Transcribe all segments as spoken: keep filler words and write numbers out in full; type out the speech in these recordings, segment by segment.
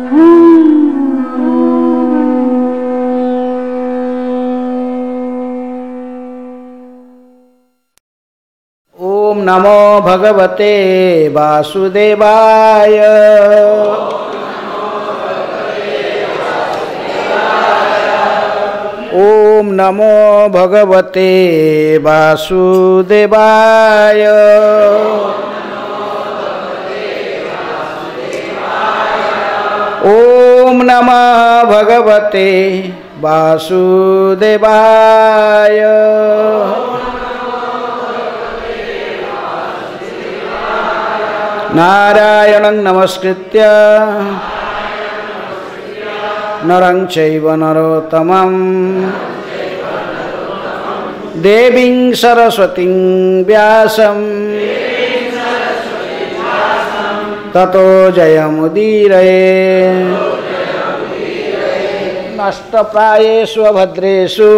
ओम नमो भगवते वासुदेवाय। ओम नमो भगवते वासुदेवाय। ओम नमः भगवते वासुदेवाय। नारायणं नमस्कृत्य नरं चैव नरोत्तमं देवीं सरस्वतीं व्यासं ततो जयमुदीरये। नष्टप्रायेषु अभद्रेषु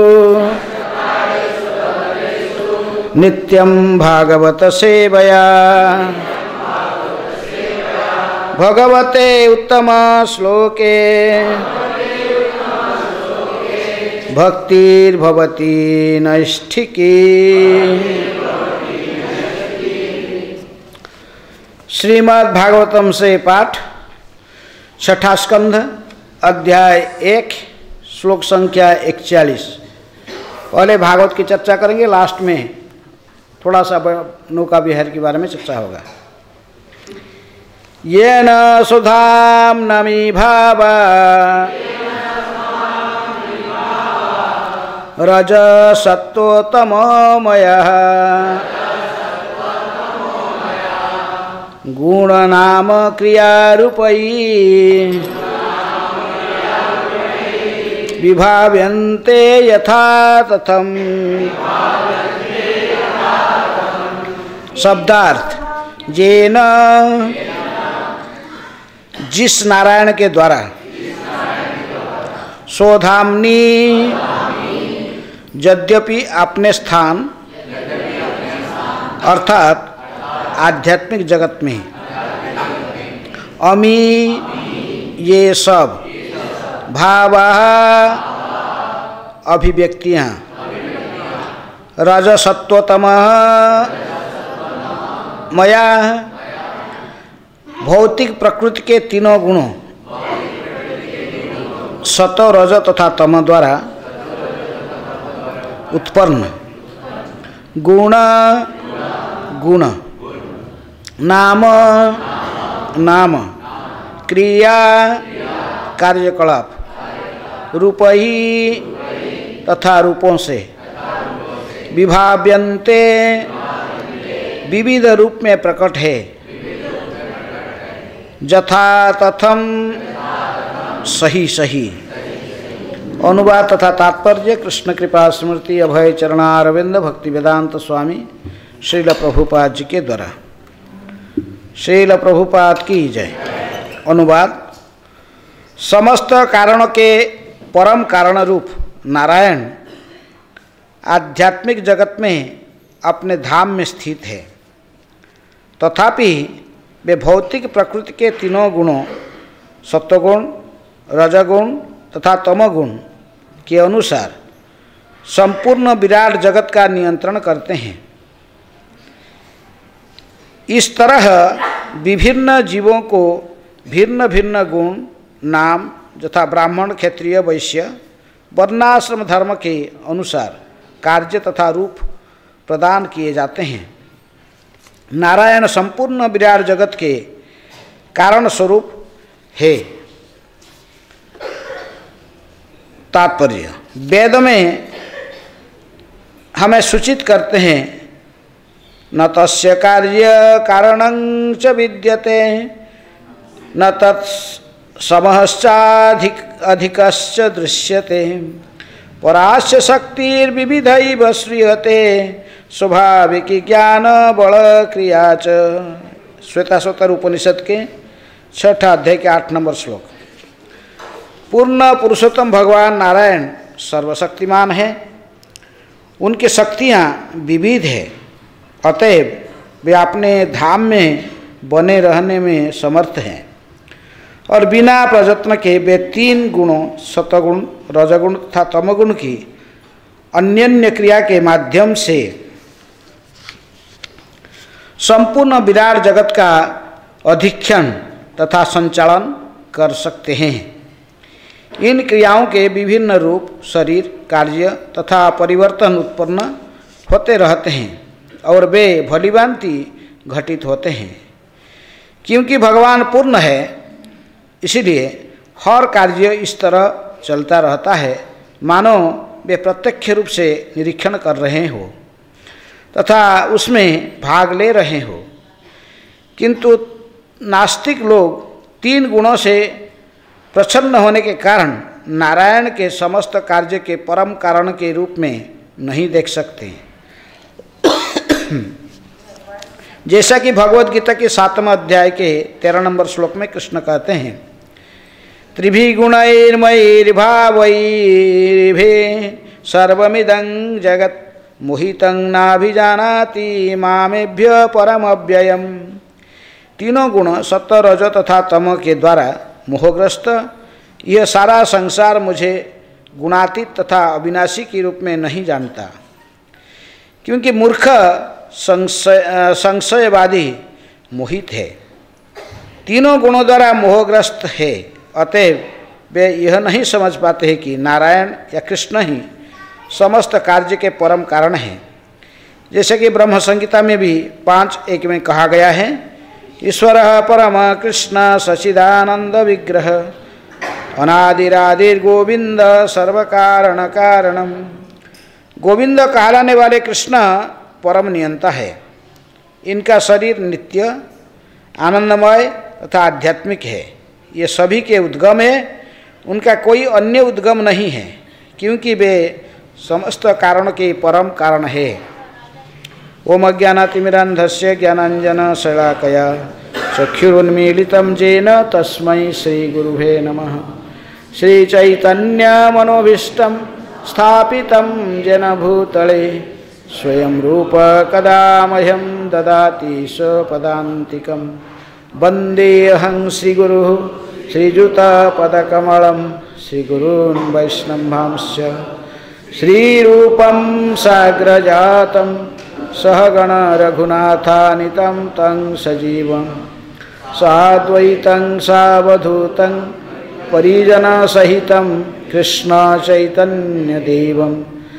नित्यं भागवत सेवया भगवते उत्तम श्लोके भक्तिर्भवति नैष्ठिकी। श्रीमद् भागवतम से पाठ, छठा स्कंध, अध्याय एक, श्लोक संख्या इकतालीस। पहले भागवत की चर्चा करेंगे, लास्ट में थोड़ा सा नौका विहार के बारे में चर्चा होगा। येन सुधाम नमी भावा रज सत्वोत्तममयः गुण नाम क्रियारूपैः विभाव्यन्ते यथा तथम। शब्दार्थ, येन जिस नारायण के द्वारा, सोधामनी यद्यपि अपने स्थान अर्थात आध्यात्मिक जगत में, अमी ये सब भावा अभिव्यक्तियाँ, रजसत्वतम मया भौतिक प्रकृति के तीनों गुणों सतो रज तथा तम द्वारा उत्पन्न गुण गुण नाम नाम क्रिया कार्यकलाप रूप ही तथा रूपों से विभाव्यन्ते विविध रूप में प्रकट है। यथा तथम सही सही। अनुवाद तथा तात्पर्य कृष्ण कृपा स्मृति अभय चरणारविंद भक्ति वेदांत स्वामी श्रील प्रभुपाद जी के द्वारा। श्रील प्रभुपाद की जय। अनुवाद, समस्त कारण के परम कारण रूप नारायण आध्यात्मिक जगत में अपने धाम में स्थित है, तथापि वे भौतिक प्रकृति के तीनों गुणों सत्वगुण, रजगुण तथा तमोगुण के अनुसार संपूर्ण विराट जगत का नियंत्रण करते हैं। इस तरह विभिन्न जीवों को भिन्न भिन्न गुण नाम यथा ब्राह्मण, क्षत्रिय, वैश्य वर्णाश्रम धर्म के अनुसार कार्य तथा रूप प्रदान किए जाते हैं। नारायण संपूर्ण विराट जगत के कारण स्वरूप है। तात्पर्य, वेद में हमें सूचित करते हैं न तस्य कार्य कारणं च विद्यते न तत्समश्चाधिक अधिकश्च दृश्यते परास्य शक्तिर्विविधैव श्रूयते स्वाभाविकी ज्ञान बल क्रिया च। श्वेताश्वतर उपनिषद के छठा अध्याय के आठ नंबर श्लोक। पूर्ण पुरुषोत्तम भगवान नारायण सर्वशक्तिमान है, उनकी शक्तियाँ विविध है, अतएव वे अपने धाम में बने रहने में समर्थ हैं। और बिना प्रयत्न के वे तीन गुणों सतगुण, रजगुण तथा तमगुण की अन्योन्य क्रिया के माध्यम से संपूर्ण विराट जगत का अधिक्षण तथा संचालन कर सकते हैं। इन क्रियाओं के विभिन्न रूप, शरीर, कार्य तथा परिवर्तन उत्पन्न होते रहते हैं और वे भलीभांति घटित होते हैं। क्योंकि भगवान पूर्ण है, इसलिए हर कार्य इस तरह चलता रहता है मानो वे प्रत्यक्ष रूप से निरीक्षण कर रहे हो तथा उसमें भाग ले रहे हो। किंतु नास्तिक लोग तीन गुणों से प्रसन्न होने के कारण नारायण के समस्त कार्य के परम कारण के रूप में नहीं देख सकते। जैसा कि भगवद गीता के सातवें अध्याय के तेरह नंबर श्लोक में कृष्ण कहते हैं, त्रिभिगुणैर्मयैर्भावैर्भे सर्वमिदं जगत् मोहितं नाभिजानाति मामेभ्य परमव्ययम्। तीनों गुण सत्व, रज तथा तम के द्वारा मोहग्रस्त यह सारा संसार मुझे गुणातीत तथा अविनाशी के रूप में नहीं जानता। क्योंकि मूर्ख संशय संशयवादी मोहित है, तीनों गुणों द्वारा मोहग्रस्त है, अतएव वे यह नहीं समझ पाते हैं कि नारायण या कृष्ण ही समस्त कार्य के परम कारण हैं। जैसे कि ब्रह्म संहिता में भी पाँच एक में कहा गया है, ईश्वर परम कृष्ण सचिदानंद विग्रह अनादिरादिर्गोविंद सर्व कारण कारणम। गोविंद कहलाने वाले कृष्ण परम नियंता है। इनका शरीर नित्य, आनंदमय तथा आध्यात्मिक है। ये सभी के उद्गम है, उनका कोई अन्य उद्गम नहीं है, क्योंकि वे समस्त कारण के परम कारण है। ओम अज्ञानातिमिरान्धस्य ज्ञानाञ्जन शलाकया चक्षुरुन्मीलितं येन तस्मै श्रीगुरुवे नमः। श्रीचैतन्यमनोभीष्टं स्थापितं येन भूतले स्वयं रूप कदा मह्यं ददाति स्वपदान्तिकं। वन्देऽहं श्रीगुरुः श्रीयुतपदकमलं श्रीगुरून् वैष्णवांश्च श्रीरूपं साग्रजातं सहगण रघुनाथानितं तं सजीवं साद्वैतं सावधूतं परिजनसहितं कृष्ण चैतन्यदेवं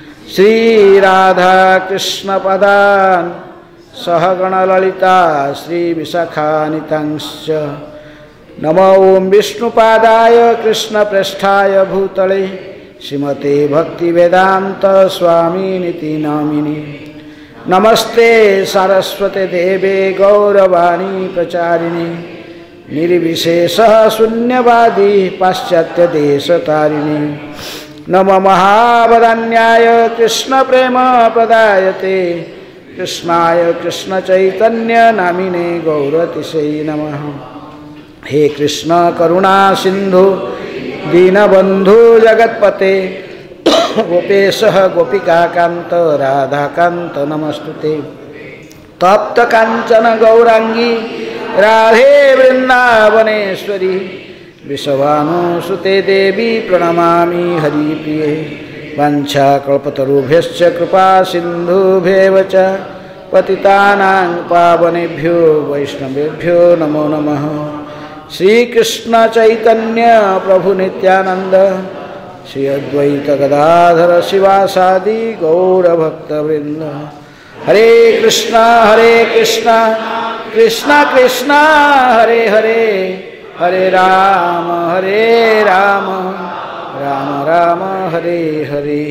श्रीराधाकृष्णपदान् सहगण ललिता श्रीविशाखानितंश्च। नमो ओं विष्णुपादाय कृष्णप्रेष्ठाय भूतले श्रीमते भक्तिवेदांत स्वामिनिति नामिने। नमस्ते सरस्वते देवे गौरवाणी प्रचारिणे निर्विशेषः शून्यवादी पाश्चात्य देशतारिणे। नम महावदान्याय कृष्ण प्रेम प्रदायते कृष्णाय कृष्ण चैतन्य नामिने गौरतिशै नमः। हे कृष्ण करुणा सिंधु दीनबंधु जगत्पते गोपेशः गोपिकाकान्त राधाकान्त नमस्तुते। तप्त कांचन गौरांगी राधे वृंदावनेश्वरी विश्वानुसुते देवी प्रणमामि हरिप्रिये। वाञ्छाकल्पतरुभ्यश्च कृपा सिन्धुभ्येव च पतितानां पावनेभ्यो वैष्णवेभ्यो नमो नमः। श्रीकृष्ण चैतन्य प्रभु नित्यानंद श्री अद्वैत गदाधर शिवासादि गौरभक्तवृंद। हरे कृष्णा हरे कृष्णा कृष्णा कृष्णा हरे हरे हरे राम हरे राम राम राम हरे हरे।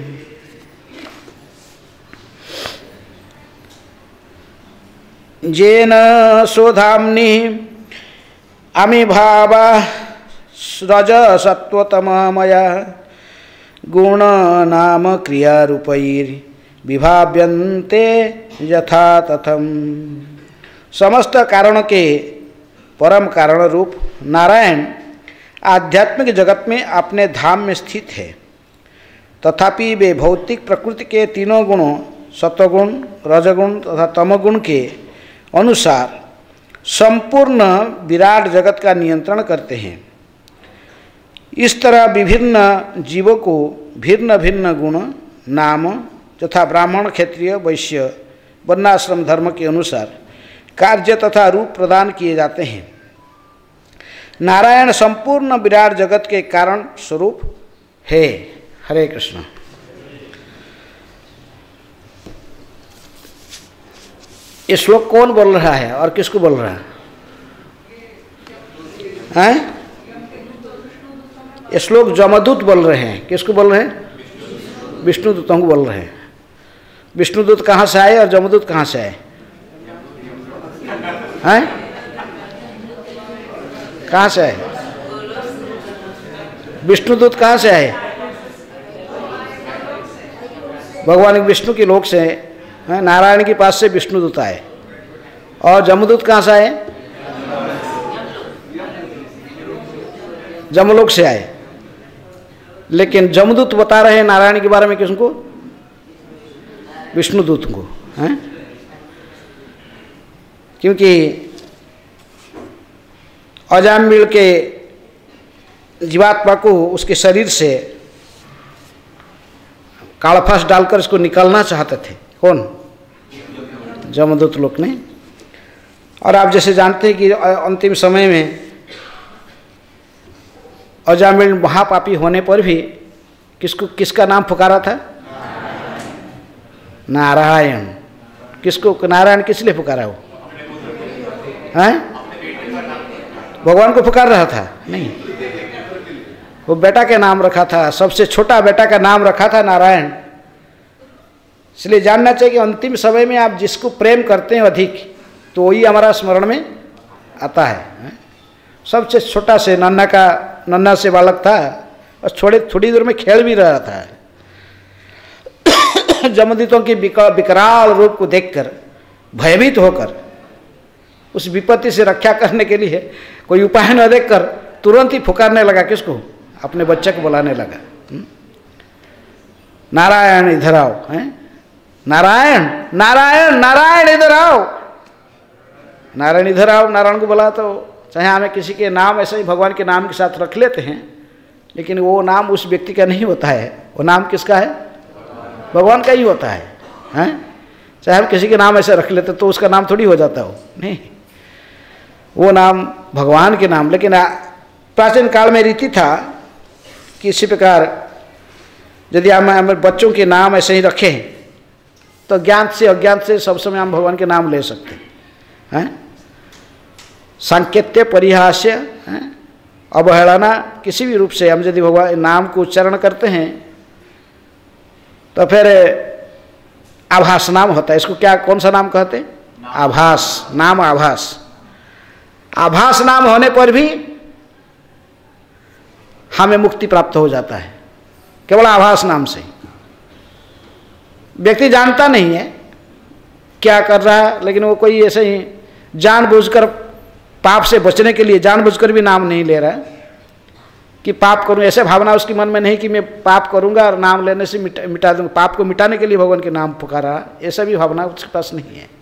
जेन सोधाम्नि अमिभावा रज सत्वतममया गुण नाम क्रियारूपैर् विभाव्यन्ते यथा तथम। समस्त कारण के परम कारण रूप नारायण आध्यात्मिक जगत में अपने धाम में स्थित है, तथापि वे भौतिक प्रकृति के तीनों गुणों सत्वगुण, रजगुण तथा तमगुण के अनुसार संपूर्ण विराट जगत का नियंत्रण करते हैं। इस तरह विभिन्न जीवों को भिन्न भिन्न गुण, नाम तथा ब्राह्मण, क्षत्रिय, वैश्य, वर्णाश्रम धर्म के अनुसार कार्य तथा रूप प्रदान किए जाते हैं। नारायण संपूर्ण विराट जगत के कारण स्वरूप है। हरे कृष्ण। ये श्लोक कौन बोल रहा है और किसको बोल रहा है? हैं? ये श्लोक जमदूत बोल रहे हैं। किसको बोल रहे हैं? विष्णुदूतों को बोल रहे हैं। विष्णुदूत कहाँ से आए और जमदूत कहाँ से आए? हैं? कहाँ से आए? विष्णुदूत कहाँ से आए? भगवान विष्णु के लोक से, नारायण के पास से विष्णुदूत आए। और जमदूत कहाँ से आए? जमलोक से आए। लेकिन जमदूत बता रहे हैं नारायण के बारे में किसको? विष्णुदूत को। हैं? क्योंकि अजामिल के जीवात्मा को उसके शरीर से कालफास डालकर इसको निकालना चाहते थे। कौन? जमदूत लोक ने। और आप जैसे जानते हैं कि अंतिम समय में अजामिल महापापी होने पर भी किसको किसका नाम पुकारा था? नारायण। किसको? नारायण किस लिए पुकारा? वो हैं? भगवान को पुकार रहा था? नहीं, वो बेटा के नाम रखा था। सबसे छोटा बेटा का नाम रखा था नारायण। इसलिए जानना चाहिए कि अंतिम समय में आप जिसको प्रेम करते हैं अधिक, तो वही हमारा स्मरण में आता है। सबसे छोटा से नन्ना का नन्ना से बालक था और थोड़े थोड़ी दूर में खेल भी रहा था। जमदूतों की विकराल रूप को देखकर भयभीत होकर उस विपत्ति से रक्षा करने के लिए कोई उपाय न देखकर तुरंत ही पुकारने लगा। किसको? अपने बच्चे को बुलाने लगा। नारायण इधर आओ। हैं? नारायण नारायण नारायण इधर आओ। नारायण इधर आओ। नारायण को बुला तो चाहे हमें किसी के नाम ऐसे ही भगवान के नाम के साथ रख लेते हैं, लेकिन वो नाम उस व्यक्ति का नहीं होता है। वो नाम किसका है? भगवान का ही होता है। हैं? चाहे हम किसी के नाम ऐसे रख लेते तो उसका नाम थोड़ी हो जाता हो। नहीं, वो नाम भगवान के नाम। लेकिन प्राचीन काल में रीति था कि इसी प्रकार यदि हम हमारे बच्चों के नाम ऐसे ही रखें तो ज्ञान से अज्ञान से सब समय हम भगवान के नाम ले सकते हैं। सांकेत्य, परिहास्य, अवहेलना, किसी भी रूप से हम यदि भगवान नाम को उच्चारण करते हैं तो फिर आभास नाम होता है। इसको क्या, कौन सा नाम कहते हैं? आभास नाम। आभास आभास नाम होने पर भी हमें मुक्ति प्राप्त हो जाता है केवल आभास नाम से। व्यक्ति जानता नहीं है क्या कर रहा है, लेकिन वो कोई ऐसे ही जानबूझकर पाप से बचने के लिए जानबूझकर भी नाम नहीं ले रहा है कि पाप करूं। ऐसे भावना उसकी मन में नहीं कि मैं पाप करूंगा और नाम लेने से मिटा मिटा दूंगा। पाप को मिटाने के लिए भगवान के नाम पुकारा, ऐसा भी भावना उसके पास नहीं है।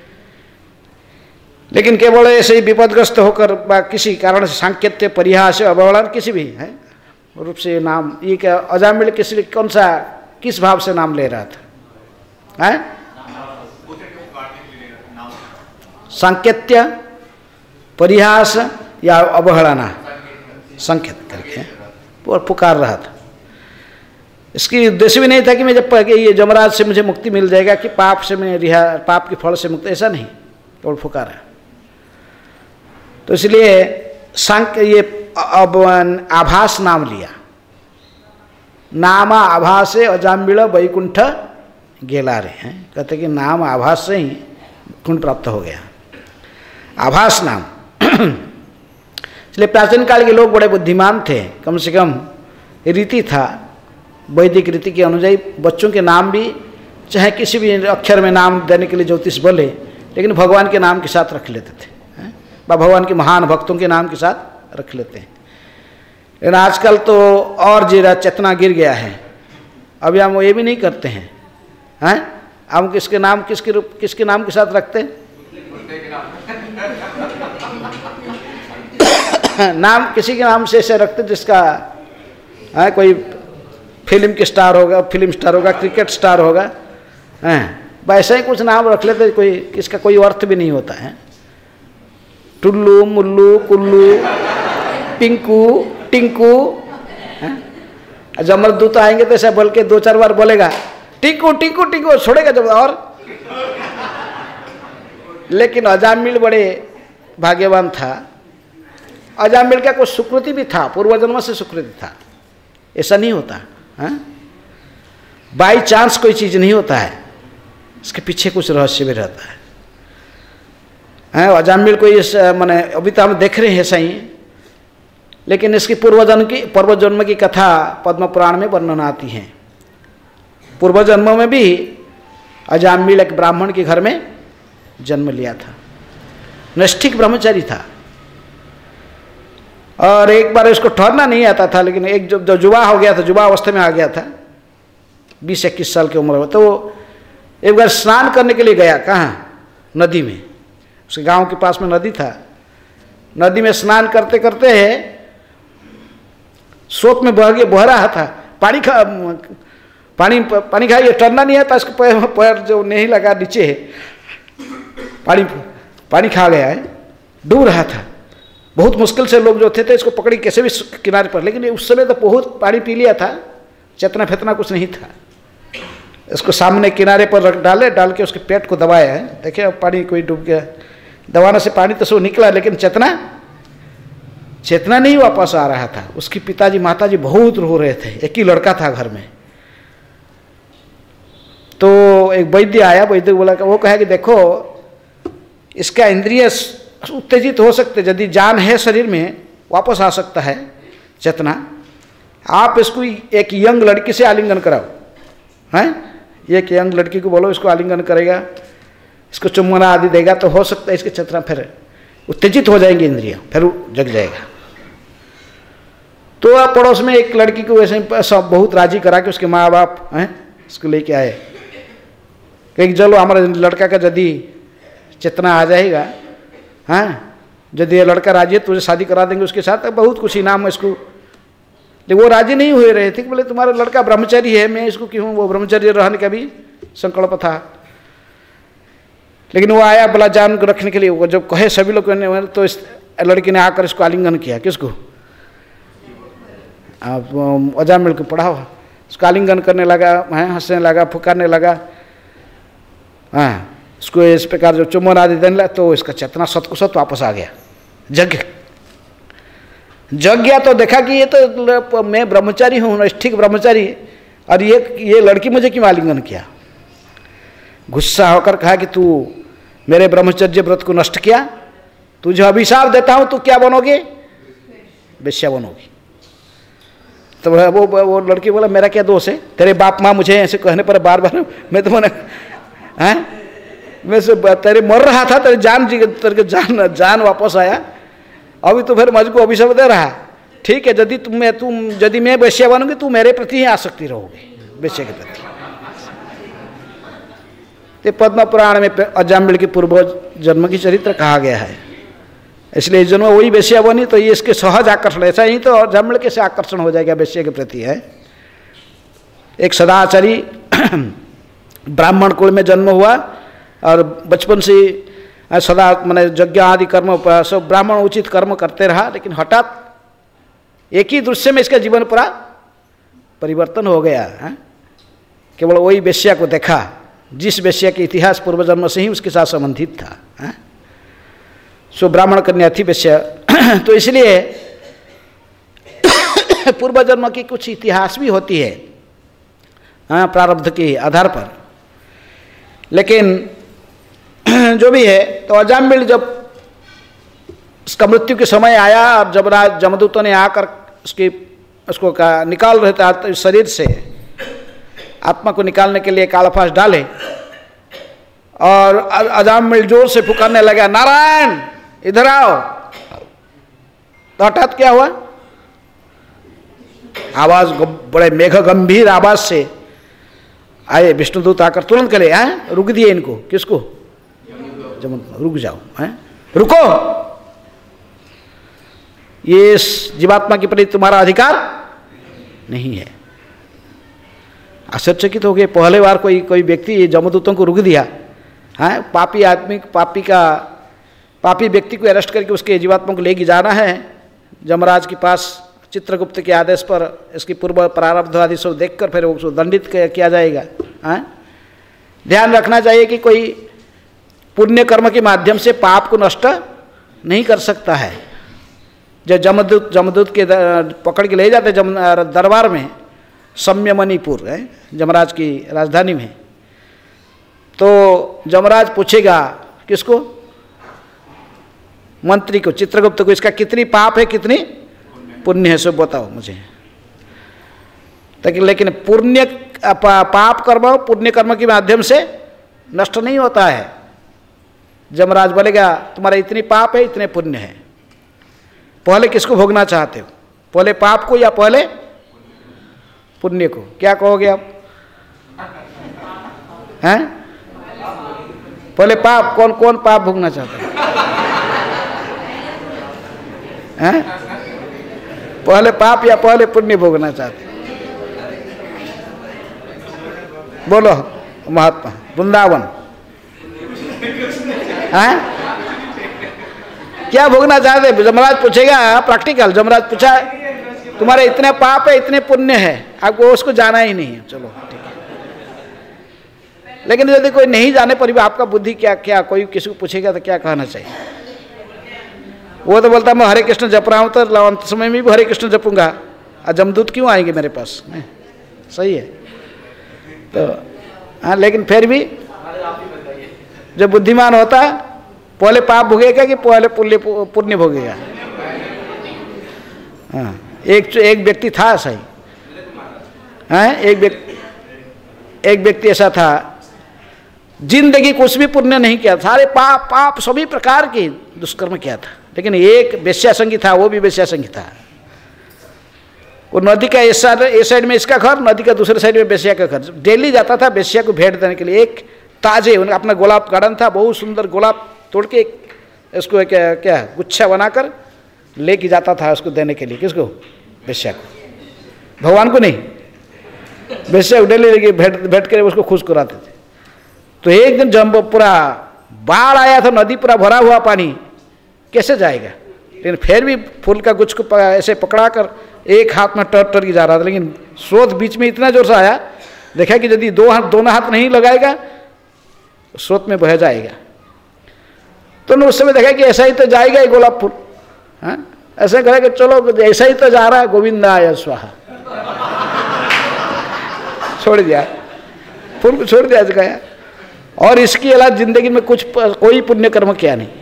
लेकिन केवल ऐसे ही विपदग्रस्त होकर किसी कारण से सांकेत्य, परिहास, अवहेलना किसी भी है रूप से नाम, ये क्या अजामिल किस लिए, कौन सा, किस भाव से नाम ले रहा था? है सांकेत्य, परिहास या अवहेलना, संकेत करके और पुकार रहा था। इसकी उद्देश्य भी नहीं था कि मैं जब ये जमराज से मुझे मुक्ति मिल जाएगा कि पाप से मैं रिहा, पाप के फल से मुक्त, ऐसा नहीं, केवल पुकारा। तो इसलिए सांक ये अब आभास नाम लिया। नाम आभास से अजामिल वैकुंठ गेला रे हैं, कहते कि नाम आभास से ही कुंठ प्राप्त हो गया। आभास नाम। इसलिए प्राचीन काल के लोग बड़े बुद्धिमान थे। कम से कम रीति था, वैदिक रीति के अनुसार बच्चों के नाम भी चाहे किसी भी अक्षर में नाम देने के लिए ज्योतिष बोले, लेकिन भगवान के नाम के साथ रख लेते थे, व भगवान के महान भक्तों के नाम के साथ रख लेते हैं। लेकिन आजकल तो और जीरा चेतना गिर गया है। अभी हम ये भी नहीं करते हैं। हैं हम किसके नाम किसके रूप किसके नाम के साथ रखते हैं? नाम किसी के नाम से ऐसे रखते जिसका है, कोई फिल्म के स्टार होगा, फिल्म स्टार होगा, क्रिकेट स्टार होगा, हैं वैसे ही कुछ नाम रख लेते, कोई किसका कोई अर्थ भी नहीं होता है। टुल्लू, मुल्लू, कुल्लू, पिंकू, टिंकू। जब अमरदूत आएंगे तो ऐसा बोल के दो चार बार बोलेगा टिंकू टिंकू टिंकू, छोड़ेगा जब और। लेकिन अजामिल बड़े भाग्यवान था। अजामिल का कुछ सुकृति भी था, पूर्वजन्म से सुकृति था, ऐसा नहीं होता है। बाई चांस कोई चीज़ नहीं होता है, इसके पीछे कुछ रहस्य भी रहता है। हैं अजामिल को इस माने अभी तो हम देख रहे हैं ऐसा ही, लेकिन इसकी पूर्वजन्म की पूर्वजन्म की कथा पद्म पुराण में वर्णन आती है। पूर्वजन्म में भी अजामिल एक ब्राह्मण के घर में जन्म लिया था, नैष्ठिक ब्रह्मचारी था। और एक बार इसको ठहरना नहीं आता था, लेकिन एक जब जो युवा हो गया था, युवा अवस्था में आ गया था, बीस इक्कीस साल की उम्र में, तो एक बार स्नान करने के लिए गया। कहाँ? नदी में। उसके गांव के पास में नदी था। नदी में स्नान करते करते है स्रोत में बह गया, बह रहा था, पानी खा पानी पानी खा ये टरना नहीं आता, इसको पैर पैर जो नहीं लगा नीचे है, पानी पानी खा गया है, डूब रहा था। बहुत मुश्किल से लोग जो थे थे इसको पकड़ी कैसे भी किनारे पर, लेकिन उस समय तो बहुत पानी पी लिया था, चेतना फेतना कुछ नहीं था। इसको सामने किनारे पर रख डाले, डाल के उसके पेट को दबाया है। देखिए अब पानी कोई डूब गया, दबाने से पानी तो सो निकला, लेकिन चेतना चेतना नहीं वापस आ रहा था। उसकी पिताजी माताजी बहुत रो रहे थे, एक ही लड़का था घर में। तो एक वैद्य आया, वैद्य बोला, वो कहा कि देखो इसका इंद्रिय उत्तेजित हो सकते, यदि जान है शरीर में वापस आ सकता है चेतना, आप इसको एक यंग लड़की से आलिंगन कराओ, हैं एक यंग लड़की को बोलो इसको आलिंगन करेगा, इसको चुम्बना आदि देगा, तो हो सकता है इसकी चेतना फिर उत्तेजित हो जाएंगे, इंद्रियां फिर जग जाएगा। तो आप पड़ोस में एक लड़की को वैसे सब बहुत राजी करा के उसके माँ बाप हैं इसको लेके आए, कहीं चलो हमारे लड़का का यदि चेतना आ जाएगा, हाँ यदि ये लड़का राजी है तुझे शादी करा देंगे उसके साथ, बहुत कुछ इनाम इसको। लेकिन वो राजी नहीं हुए रहे थे, बोले तुम्हारा लड़का ब्रह्मचारी है, मैं इसको क्यों, वो ब्रह्मचारी रहने का भी संकल्प था। लेकिन वो आया बोला जान को रखने के लिए, वो जब कहे सभी लोग ने, तो इस लड़की ने आकर इसको आलिंगन किया। किसको? आप अजामिल को पढ़ा हुआ, उसको आलिंगन करने लगा, हैं हंसने लगा, फुकारने लगा, हाँ उसको इस प्रकार जो चुम्बन आदि देने लगा, तो इसका चेतना सत को सत वापस आ गया, जग जग गया। तो देखा कि ये तो मैं ब्रह्मचारी हूँ, नैष्ठिक ब्रह्मचारी, और ये ये लड़की मुझे क्यों आलिंगन किया। गुस्सा होकर कहा कि तू मेरे ब्रह्मचर्य व्रत को नष्ट किया, तुझे अभिशाप देता हूँ, तू क्या बनोगे? वेश्या बनोगी। तो वो वो लड़की बोला मेरा क्या दोष है, तेरे बाप माँ मुझे ऐसे कहने पर बार बार, मैं तो मैंने हैं मैं से तेरे मर रहा था, तेरे जान जी तेरे जान जान वापस आया, अभी तो फिर मुझको अभिशाप दे रहा। ठीक है, यदि तुम मैं तुम यदि मैं वेश्या बनूंगी, तू मेरे प्रति ही आसक्ति रहोगे, वेश्या के प्रति। तो पद्म पुराण में अजामिल के पूर्व जन्म की चरित्र कहा गया है, इसलिए जन्म वही वेश्या बनी, तो ये इसके सहज आकर्षण, ऐसा ही तो अजामिल कैसे आकर्षण हो जाएगा वेश्या के प्रति है। एक सदाचारी ब्राह्मण कुल में जन्म हुआ और बचपन से सदा मैंने यज्ञ आदि कर्म सब ब्राह्मण उचित कर्म करते रहा, लेकिन हठात एक ही दृश्य में इसका जीवन पूरा परिवर्तन हो गया है। केवल वही वेश्या को देखा जिस वेश्या के इतिहास पूर्व जन्म से ही उसके साथ संबंधित था, है? सो ब्राह्मण कन्या थी वेश्या। तो इसलिए पूर्व जन्म की कुछ इतिहास भी होती है, हाँ प्रारब्ध के आधार पर। लेकिन जो भी है, तो अजामिल जब उसका मृत्यु के समय आया और जब राज जमदूतों ने आकर उसकी उसको का निकाल रहे थे शरीर से, आत्मा को निकालने के लिए कालाफास डाले, और अजामिल जोर से पुकारने लगा नारायण इधर आओ। तो हठात क्या हुआ, आवाज बड़े मेघ गंभीर आवाज से आए विष्णुदूत आकर तुरंत करे, हैं रुक दिए इनको। किसको? जब रुक जाओ, हैं रुको, ये इस जीवात्मा के प्रति तुम्हारा अधिकार नहीं है। आश्चर्यचकित हो गए। पहले बार कोई कोई व्यक्ति ये जमदूतों को रोक दिया, हाँ, पापी आदमी, पापी का पापी व्यक्ति को अरेस्ट करके उसके जीवात्मा को लेके जाना है जमराज के पास। चित्रगुप्त के आदेश पर इसकी पूर्व प्रारब्ध आदि सब देखकर फिर उसको दंडित किया जाएगा। हाँ, ध्यान रखना चाहिए कि कोई पुण्य कर्म के माध्यम से पाप को नष्ट नहीं कर सकता है। जब जमदूत जमदूत के पकड़ के ले जाते जम दरबार में, सम्यमणिपुर है जमराज की राजधानी में, तो जमराज पूछेगा किसको? मंत्री को, चित्रगुप्त को, इसका कितनी पाप है कितनी पुण्य है सब बताओ मुझे। लेकिन पुण्य पाप कर्म पुण्य कर्म के माध्यम से नष्ट नहीं होता है। जमराज बोलेगा तुम्हारा इतनी पाप है इतने पुण्य है। पहले किसको भोगना चाहते हो, पहले पाप को या पहले पुण्य को? क्या कहोगे आप? हैं? पहले पाप, कौन कौन पाप भोगना चाहते हैं? पहले पाप या पहले पुण्य भोगना चाहते? बोलो महात्मा। वृंदावन हैं? क्या भोगना चाहते? जमराज पूछेगा प्रैक्टिकल। जमराज पूछा तुम्हारे इतने पाप है इतने पुण्य है, आपको उसको जाना ही नहीं है, चलो ठीक है। लेकिन यदि कोई नहीं जाने पर भी आपका बुद्धि क्या क्या कोई किसी को पूछेगा तो क्या कहना चाहिए? वो तो बोलता मैं हरे कृष्ण जप रहा हूँ, तो अंत समय में भी हरे कृष्ण जपूंगा, और जमदूत क्यों आएंगे मेरे पास? नहीं, सही है। तो हाँ, लेकिन फिर भी जो बुद्धिमान होता पहले पाप भोगेगा कि पहले पुण्य पुण्य भोगेगा? हाँ, एक एक व्यक्ति था सही, हाँ, एक व्यक्ति एक व्यक्ति ऐसा था, जिंदगी कुछ भी पुण्य नहीं किया, सारे पाप पाप सभी प्रकार के दुष्कर्म किया था, लेकिन एक वेश्यासंगी था, वो भी वेश्यासंगी था। वो नदी का इस साइड इस साइड में इसका घर, नदी का दूसरे साइड में वेश्या का घर। डेली जाता था वेश्या को भेंट देने के लिए। एक ताजे उनका अपना गुलाब गार्डन था, बहुत सुंदर गुलाब तोड़ के इसको क्या क्या गुच्छा बनाकर लेके जाता था उसको देने के लिए। किसको? वेश्या को, भगवान को नहीं। वेश्या को डेली लेके भेंट भेंट कर उसको खुश कराते थे। तो एक दिन जब पूरा बाढ़ आया था, नदी पूरा भरा हुआ पानी, कैसे जाएगा? लेकिन फिर भी फूल का गुच्छ को ऐसे पकड़ा कर एक हाथ में टर टर की जा रहा था, लेकिन स्रोत बीच में इतना जोर से आया, देखा कि यदि दो हाथ दोनों हाथ नहीं लगाएगा तो स्रोत में बह जाएगा। तो उस समय देखा कि ऐसा ही तो जाएगा ये गोलाब फूल। हाँ, ऐसे कहा कि चलो ऐसा ही तो जा रहा है, गोविंदाय स्वाहा, छोड़ दिया फूल को, छोड़ दिया गया। और इसके अलावा जिंदगी में कुछ कोई पुण्य कर्म किया नहीं।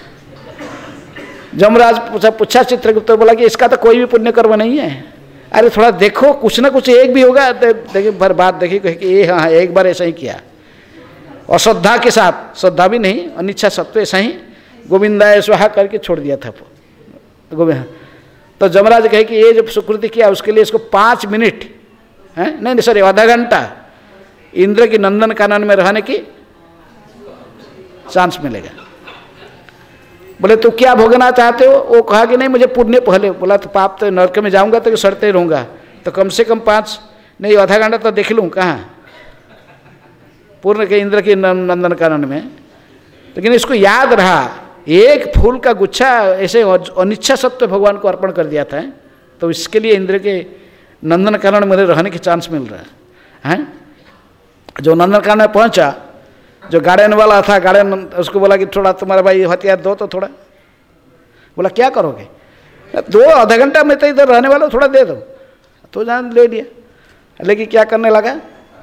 जमराज पूछा पूछा चित्रगुप्त, बोला कि इसका तो कोई भी पुण्य कर्म नहीं है। अरे थोड़ा देखो, कुछ ना कुछ एक भी होगा। देखिए भर बात देखिए कि ये हाँ एक बार ऐसा ही किया, और श्रद्धा के साथ, श्रद्धा भी नहीं अनिच्छा सत्व, ऐसा ही गोविंदाय स्वाहा करके छोड़ दिया था गोविंद। तो जमराज कहे कि ये जब सुकृति किया उसके लिए इसको पाँच मिनट है नहीं नहीं सॉरी आधा घंटा इंद्र की नंदन कानन में रहने की चांस मिलेगा। बोले तो क्या भोगना चाहते हो? वो कहा कि नहीं मुझे पुण्य पहले। बोला तो पाप तो नरक में जाऊंगा तो सड़ते रहूँगा, तो कम से कम पाँच नहीं आधा घंटा तो देख लूँ कहाँ पूर्ण के इंद्र के नंदन कानन में। लेकिन इसको याद रहा, एक फूल का गुच्छा ऐसे अनिच्छा सत्व भगवान को अर्पण कर दिया था, तो इसके लिए इंद्र के नंदन कानन में रहने की चांस मिल रहा है। हैं? जो नंदन कानन में पहुंचा, जो गार्डन वाला था, गार्डन उसको बोला कि थोड़ा तुम्हारा भाई हथियार दो तो थोड़ा। बोला क्या करोगे? दो आधा घंटा में तो इधर रहने वाला, थोड़ा दे दो। तो जान ले लिया, लेकिन क्या करने लगा,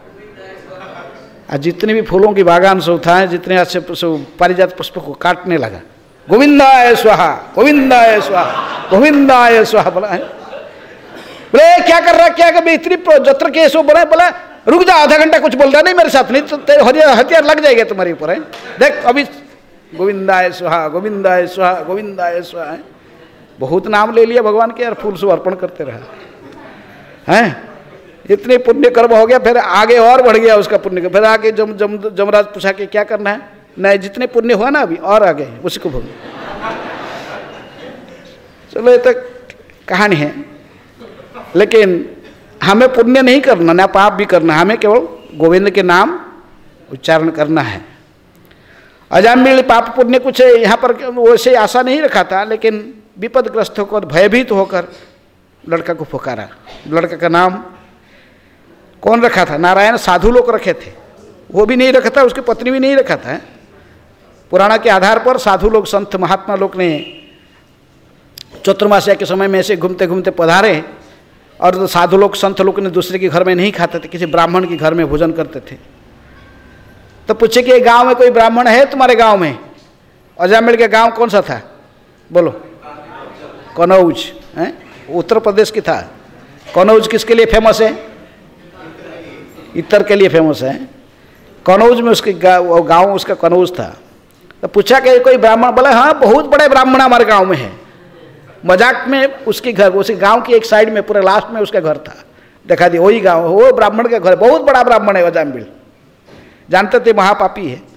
जितने भी फूलों की बागान सब था, जितने अच्छे पारिजात पुष्प को काटने लगा। गोविंदाय स्वाहा, गोविंदाय स्वाहा, गोविंदाय स्वाहा बोला है। बोले क्या कर रहा, क्या कर इतनी जत्र के सो बोला। बोला रुक जा, आधा घंटा कुछ बोल रहा नहीं मेरे साथ, नहीं तो तेरे हथियार लग जाएगा तुम्हारे ऊपर है। देख अभी गोविंदाय स्वाहा, गोविंदाय स्वाहा, गोविंदाय स्वाहा है। बहुत नाम ले लिया भगवान के, यार फूल से अर्पण करते रहा हैं। इतने पुण्य कर्म हो गया, फिर आगे और बढ़ गया उसका पुण्य। फिर आगे जम जम जमराज पूछा कि क्या करना है? नहीं जितने पुण्य हुआ ना अभी और आगे उसी को भोग। चलो ये तो कहानी है, लेकिन हमें पुण्य नहीं करना, ना पाप भी करना, हमें केवल गोविंद के नाम उच्चारण करना है। अजामिल पाप पुण्य कुछ यहाँ पर वैसे आशा नहीं रखा था, लेकिन विपदग्रस्त होकर भयभीत होकर लड़का को पुकारा। लड़का का नाम कौन रखा था? नारायण साधु लोग रखे थे, वो भी नहीं रखा था, उसकी पत्नी भी नहीं रखा था। पुराण के आधार पर साधु लोग, संत महात्मा लोग ने चतुर्मास्या के समय में ऐसे घूमते घूमते पधारे, और तो साधु लोग, संत लोग ने दूसरे के घर में नहीं खाते थे, किसी ब्राह्मण के घर में भोजन करते थे। तो पूछे कि गांव में कोई ब्राह्मण है तुम्हारे गांव में? अजामिल का गांव कौन सा था? बोलो। कनौज है, उत्तर प्रदेश की था। कनौज किसके लिए फेमस है? इतर के लिए फेमस है। कनौज में उसके गांव, उसका कनौज था। तो पूछा कि कोई ब्राह्मण? बोला हाँ, बहुत बड़े ब्राह्मण हमारे गांव में है। मजाक में उसके घर, उसी गांव की एक साइड में पूरे लास्ट में उसका घर था, दिखा दिया वही गांव, वो ब्राह्मण का घर, बहुत बड़ा ब्राह्मण है अजामिल। जानते थे महापापी है।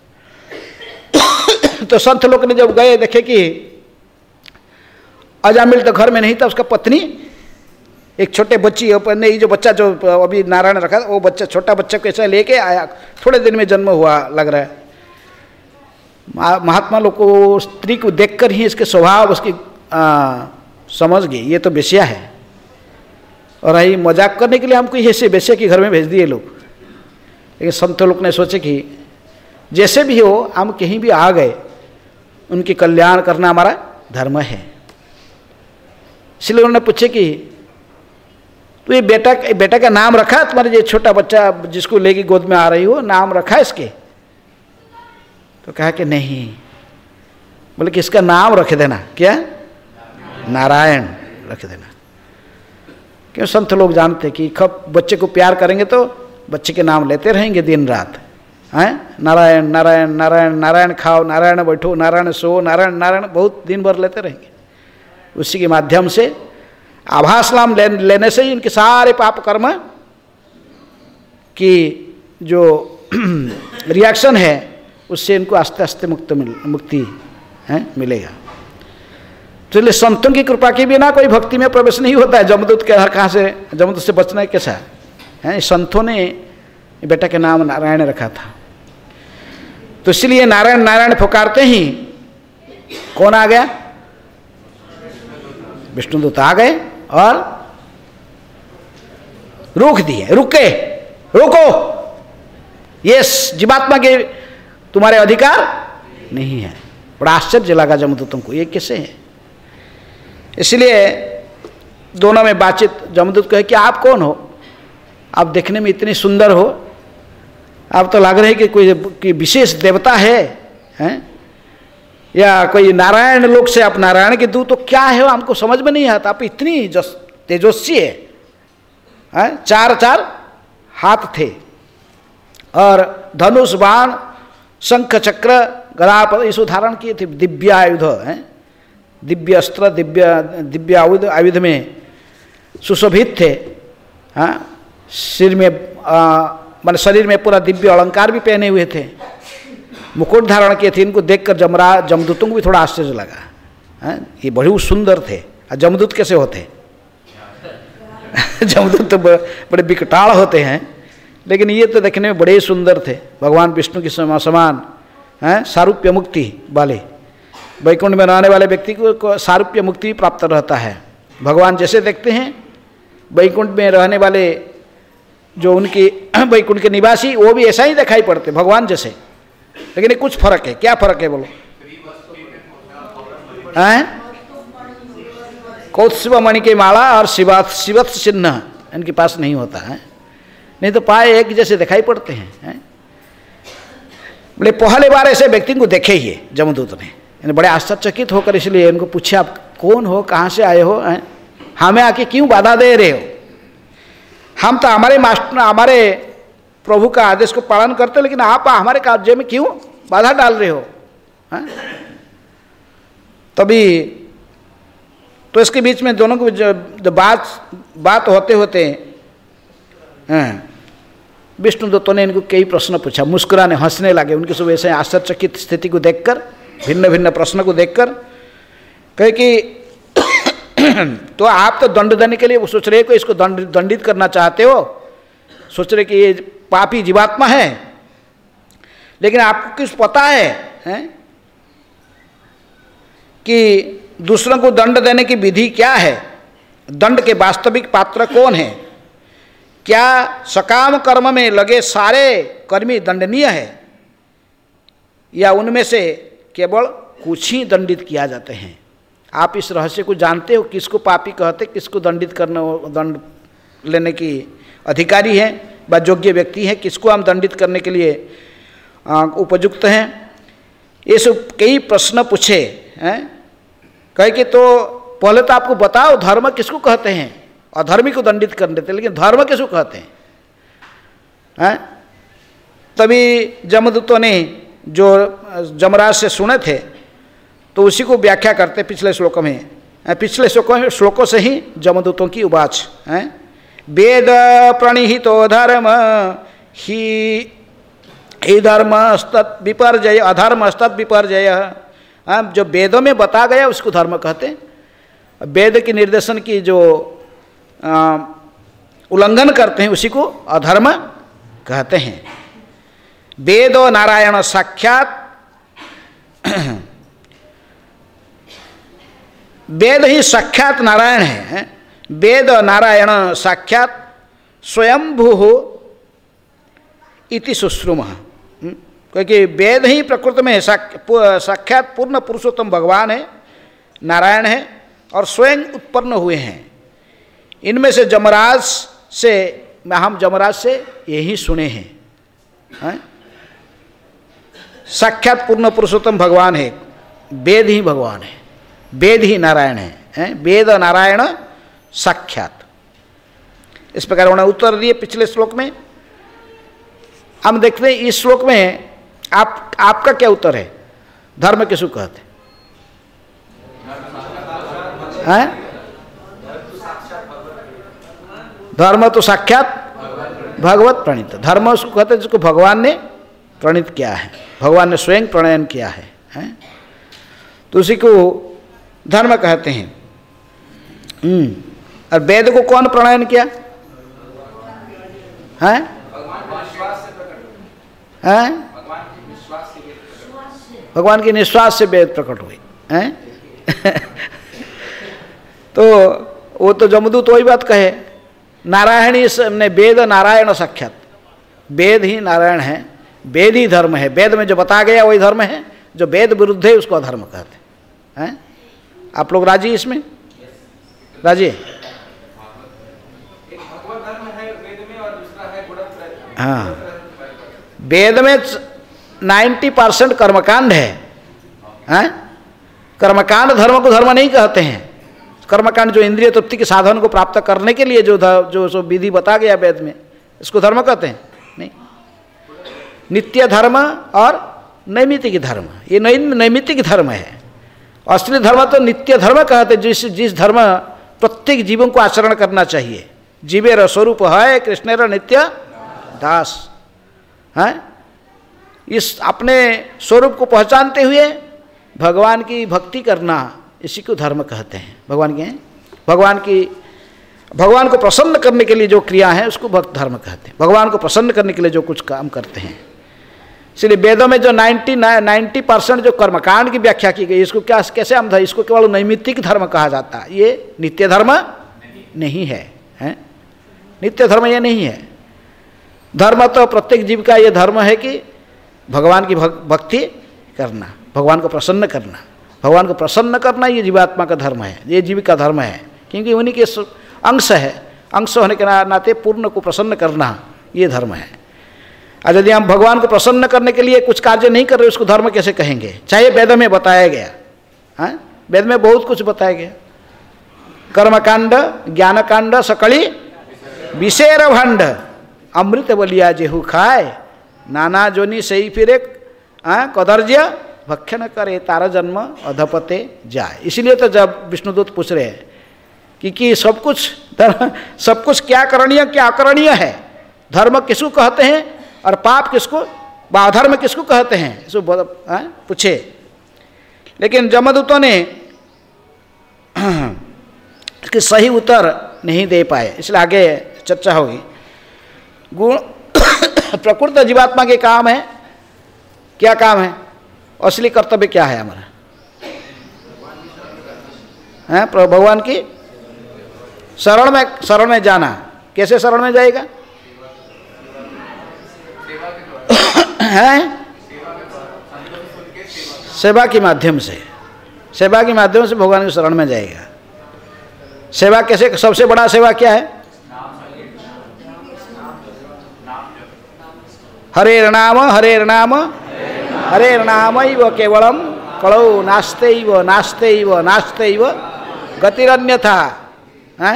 तो संत लोग ने जब गए, देखे कि अजामिल तो घर में नहीं था, उसका पत्नी एक छोटे बच्ची, ने जो बच्चा जो अभी नारायण रखा, वो बच्चा, छोटा बच्चा को ऐसा लेके आया, थोड़े दिन में जन्म हुआ लग रहा है। महात्मा लोग को स्त्री को देखकर ही इसके स्वभाव उसकी आ, समझ गई, ये तो बेश्या है। और यही मजाक करने के लिए हमको ऐसे बेश्या के घर में भेज दिए लोग। लेकिन संत लोग ने सोचे कि जैसे भी हो, हम कहीं भी आ गए, उनकी कल्याण करना हमारा धर्म है। इसलिए उन्होंने पूछे कि तो ये बेटा बेटा का नाम रखा तुम्हारे, ये छोटा बच्चा जिसको लेके गोद में आ रही हो, नाम रखा इसके? तो कहा कि नहीं। बोले कि इसका नाम रख देना। क्या? नारायण रख देना। क्यों? संत लोग जानते कि कब बच्चे को प्यार करेंगे तो बच्चे के नाम लेते रहेंगे दिन रात, हैं? नारायण नारायण नारायण, नारायण खाओ, नारायण बैठो, नारायण सो, नारायण नारायण, बहुत दिन भर लेते रहेंगे। उसी के माध्यम से आभास नाम ले, लेने से ही इनके सारे पाप कर्म की जो रिएक्शन है, उससे इनको आस्ते आस्ते मुक्त मिल मुक्ति है मिलेगा। तो इसलिए संतों की कृपा के बिना कोई भक्ति में प्रवेश नहीं होता है। जमदूत के कहाँ से, जमदूत से बचना है कैसा है? संतों ने बेटा के नाम नारायण रखा था। तो इसलिए नारायण नारायण पुकारते ही कौन आ गया? विष्णुदूत आ गए और रोक दिए, रुके, रोको, ये जीवात्मा के तुम्हारे अधिकार नहीं है। बड़ा आश्चर्य लगा जमदूतों को, ये कैसे है? इसलिए दोनों में बातचीत। जमदूत कहे कि आप कौन हो? आप देखने में इतने सुंदर हो, आप तो लग रहे कि कोई कि विशेष देवता है, हैं? या कोई नारायण लोक से आप नारायण के दूत, तो क्या है हमको समझ में नहीं आता। आप इतनी जस तेजस्वी है, हैं? चार चार हाथ थे और धनुष बाण शंख चक्र गदा पद इसको धारण किए थे। दिव्य आयुध हैं, दिव्य अस्त्र, दिव्य दिव्य आयुध आयुध में सुशोभित थे। हाँ, सिर में मान शरीर में पूरा दिव्य अलंकार भी पहने हुए थे, मुकुट धारण किए थे। इनको देखकर जमरा जमदूतों को भी थोड़ा आश्चर्य लगा। हाँ, ये बड़े सुंदर थे। और जमदूत कैसे होते? जमदूत तो बड़े विकटाल होते हैं, लेकिन ये तो देखने में बड़े ही सुंदर थे, भगवान विष्णु की समान हैं, सारूप्य मुक्ति वाले। वैकुंठ में रहने वाले व्यक्ति को सारूप्य मुक्ति प्राप्त रहता है। भगवान जैसे देखते हैं, वैकुंठ में रहने वाले जो उनके वैकुंठ के निवासी, वो भी ऐसा ही दिखाई पड़ते भगवान जैसे। लेकिन कुछ फर्क है। क्या फर्क है बोलो? हैं? कौत्सव मणि के माला और शिवा शिवत्स चिन्ह इनके पास नहीं होता है, नहीं तो पाए एक जैसे दिखाई पड़ते हैं, हैं? बोले पहले बार ऐसे व्यक्ति को देखे ही है जमदूत ने। इन्हें बड़े आश्चर्यचकित होकर इसलिए इनको पूछे, आप कौन हो, कहाँ से आए हो, हैं? हमें आके क्यों बाधा दे रहे हो? हम तो हमारे मास्टर हमारे प्रभु का आदेश को पालन करते, लेकिन आप हमारे कार्य में क्यों बाधा डाल रहे हो? हैं? तभी तो इसके बीच में दोनों को जो बात बात होते होते विष्णुदत्तों ने इनको कई प्रश्न पूछा, मुस्कुराने हंसने लगे। उनकी सब ऐसे आश्चर्यचकित स्थिति को देखकर, भिन्न भिन्न प्रश्न को देखकर कहे कि तो आप तो दंड देने के लिए वो सोच रहे हो कि इसको दंड दंडित करना चाहते हो, सोच रहे कि ये पापी जीवात्मा है, लेकिन आपको कुछ पता है, है कि दूसरों को दंड देने की विधि क्या है, दंड के वास्तविक पात्र कौन है, क्या सकाम कर्म में लगे सारे कर्मी दंडनीय है या उनमें से केवल कुछ ही दंडित किया जाते हैं। आप इस रहस्य को जानते हो, किसको पापी कहते, किसको दंडित करने दंड लेने की अधिकारी है व योग्य व्यक्ति है, किसको हम दंडित करने के लिए उपयुक्त हैं। ये सब कई प्रश्न पूछे हैं, कहे कि तो पहले तो आपको बताओ धर्म किसको कहते हैं, अधर्मी को दंडित कर देते, लेकिन धर्म किसको कहते हैं, हैं? तभी जमदूतों ने जो जमराज से सुने थे तो उसी को व्याख्या करते पिछले श्लोक में, पिछले श्लोकों श्लोकों से ही जमदूतों की उवाच है। वेद प्रणिहितो धर्म ही ही धर्म स्तत् विपर्जय अधर्म स्तत् विपर्जय, जो वेदों में बता गया उसको धर्म कहते हैं। वेद के निर्देशन की जो आ, उल्लंघन करते हैं उसी को अधर्म कहते हैं। वेदो नारायण साक्षात, वेद ही साक्षात नारायण है। वेद नारायण साक्षात स्वयंभू इति सुश्रुम, क्योंकि वेद ही प्रकृति में साक्षात पूर्ण पुरुषोत्तम भगवान है, नारायण है और स्वयं उत्पन्न हुए हैं। इनमें से जमराज से, हम जमराज से यही सुने हैं, है? साक्षात पूर्ण पुरुषोत्तम भगवान है, वेद ही भगवान है, वेद ही नारायण है, है? वेद नारायण साक्षात। इस प्रकार उन्होंने उत्तर दिए पिछले श्लोक में। हम देखते हैं इस श्लोक में आप आपका क्या उत्तर है, धर्म किसको कहते हैं? धर्म तो साक्षात भगवत प्रणीत, धर्म उसको कहते हैं जिसको भगवान ने प्रणीत किया है, भगवान ने स्वयं प्रणयन किया है, है? तो उसी को धर्म कहते हैं। और वेद को कौन प्रणयन किया है? हैं? भगवान के निश्वास से वेद प्रकट हुए हैं। तो वो तो जमदूत वही बात कहे, नारायण ही ने वेद नारायण साक्षात, वेद ही नारायण है, वेद ही धर्म है, वेद में जो बता गया वही धर्म है, जो वेद विरुद्ध है उसको अधर्म कहते हैं। आप लोग राजी इसमें? राजी? हाँ, वेद में नाइन्टी परसेंट कर्मकांड है, हैं? कर्मकांड धर्म को धर्म नहीं कहते हैं। कर्मकांड जो इंद्रिय तृप्ति के साधन को प्राप्त करने के लिए जो जो सो विधि बता गया वेद में, इसको धर्म कहते हैं? नहीं। नित्य धर्म और नैमित्तिक धर्म, ये नैमित्तिक धर्म है। असली धर्म तो नित्य धर्म कहते हैं, जिस जिस धर्म प्रत्येक जीवों को आचरण करना चाहिए। जीवेर स्वरूप है कृष्णेर नित्य दास, हैं? इस अपने स्वरूप को पहचानते हुए भगवान की भक्ति करना, इसी को धर्म कहते हैं। भगवान के भगवान की भगवान को प्रसन्न करने के लिए जो क्रिया है उसको भक्त धर्म कहते हैं। भगवान को प्रसन्न करने के लिए जो कुछ काम करते हैं, इसलिए वेदों में जो नाइन्टी नाइन्टी परसेंट जो कर्मकांड की व्याख्या की गई, इसको क्या कैसे हम इसको केवल नैमित्तिक धर्म कहा जाता है। ये नित्य धर्म नहीं है, हैं? नित्य धर्म ये नहीं है। धर्म तो प्रत्येक जीव का ये धर्म है कि भगवान की भक्ति करना, भगवान को प्रसन्न करना। भगवान को प्रसन्न करना ये जीवात्मा का धर्म है, ये जीव का धर्म है, क्योंकि उन्हीं के अंश है। अंश होने के नाते पूर्ण को प्रसन्न करना ये धर्म है। और यदि हम भगवान को प्रसन्न करने के लिए कुछ कार्य नहीं कर रहे, उसको धर्म कैसे कहेंगे? चाहे वेद में बताया गया, हाँ, वेद में बहुत कुछ बताया गया, कर्मकांड ज्ञानकांड सकली विषेर भंड अमृत बलिया जेहू खाए नाना जोनी सही फिरे कदर्ज्य भक्ष्य न करे तारा जन्म अधपते जाए। इसलिए तो जब विष्णुदूत पूछ रहे हैं कि कि सब कुछ सब कुछ क्या करणीय क्या अकरणीय है, धर्म किसको कहते हैं और पाप किसको व अधर्म किसको कहते हैं, इसको पूछे। लेकिन जमदूतों ने कि सही उत्तर नहीं दे पाए, इसलिए आगे चर्चा होगी। गुण प्रकृत जीवात्मा के काम है, क्या काम है, असली कर्तव्य क्या है हमारा, है भगवान की शरण में, शरण में जाना। कैसे शरण में जाएगा, है सेवा के माध्यम से, सेवा के माध्यम से भगवान की शरण में जाएगा। सेवा कैसे, सबसे बड़ा सेवा क्या है, हरे नाम हरे नाम हरे नाम केवलम कलौ नास्ते नास्ते नास्ते गतिरन्यथा, है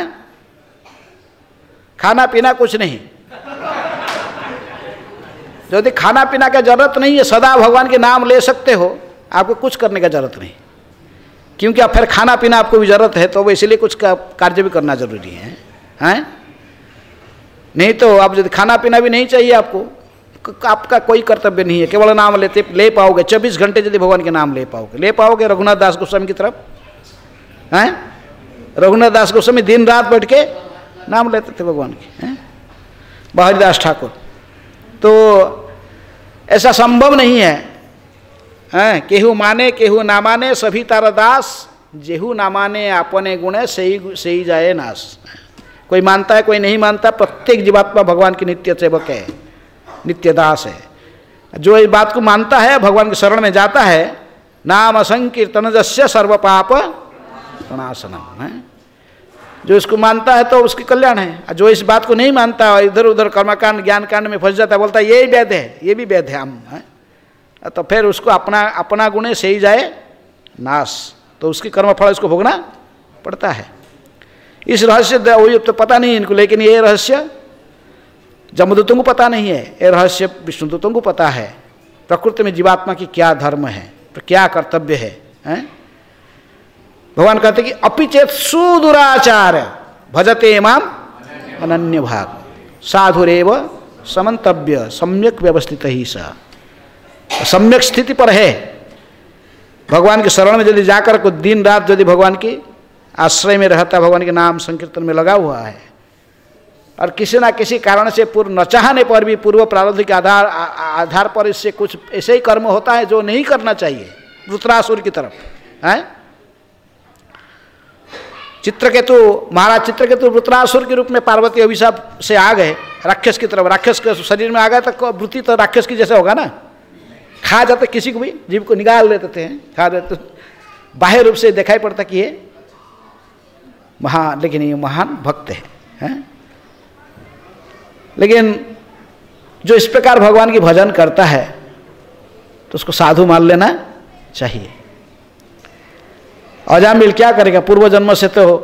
खाना पीना कुछ नहीं। यदि खाना पीना का जरूरत नहीं है, सदा भगवान के नाम ले सकते हो, आपको कुछ करने का जरूरत नहीं, क्योंकि अब फिर खाना पीना आपको भी जरूरत है, तो वो इसलिए कुछ का कार्य भी करना जरूरी है, हैं? नहीं तो आप यदि खाना पीना भी नहीं चाहिए आपको, आपका कोई कर्तव्य नहीं है, केवल नाम लेते ले पाओगे, चौबीस घंटे यदि भगवान के नाम ले पाओगे, ले पाओगे रघुनाथ दास गोस्वामी की तरफ, हैं? रघुनाथ दास गोस्वामी दिन रात बैठ के नाम लेते थे भगवान के, हैं? बहारीदास ठाकुर। तो ऐसा संभव नहीं है, हैं? केहू माने केहू ना माने सभी तारा दास, जेहू ना माने अपने गुणे सही सही जाए नाश। कोई मानता है कोई नहीं मानता, प्रत्येक जीवात्मा भगवान की नित्य सेवक है, नित्य दास है। जो इस बात को मानता है, भगवान की शरण में जाता है, नाम संकीर्तनजस्य सर्व पाप प्रणाशनम, है। जो इसको मानता है तो उसकी कल्याण है। जो इस बात को नहीं मानता, इधर उधर कर्मकांड ज्ञान कांड में फंस जाता है, बोलता है ये वैध है, ये भी वैध है हम, है, तो फिर उसको अपना अपना गुणे से ही जाए नाश, तो उसकी कर्मफल उसको भोगना पड़ता है। इस रहस्य वही तो पता नहीं इनको, लेकिन ये रहस्य जमदूतों को पता नहीं है, ये रहस्य विष्णुदूतों को पता है। प्रकृति में जीवात्मा की क्या धर्म है, क्या कर्तव्य है, हैं? भगवान कहते कि अपिचेत सुदुराचार भजते माम अनन्य भाग साधुरेव समन्तव्य सम्यक व्यवस्थित ही सा। सम्यक स्थिति पर है, भगवान के शरण में यदि जाकर को दिन रात यदि भगवान की आश्रय में रहता, भगवान के नाम संकीर्तन में लगा हुआ है, और किसी ना किसी कारण से पूर्व न चाहने पर भी पूर्व प्रारब्ध के आधार आधार पर इससे कुछ ऐसे ही कर्म होता है जो नहीं करना चाहिए, वृत्रासुर की तरफ, है। चित्रकेतु, महाराज चित्रकेतु वृत्रासुर के रूप में पार्वती अभिशाप से आ गए राक्षस की तरफ, राक्षस के शरीर में आ गए तो वृत्ति तो राक्षस की जैसे होगा ना, खा जाते किसी को भी, जीव को निकाल लेते थे, खा देते, बाह्य रूप से दिखाई पड़ता कि ये महान, लेकिन ये महान भक्त है, है? लेकिन जो इस प्रकार भगवान की भजन करता है तो उसको साधु मान लेना चाहिए। अजामिल क्या करेगा, पूर्व जन्म से तो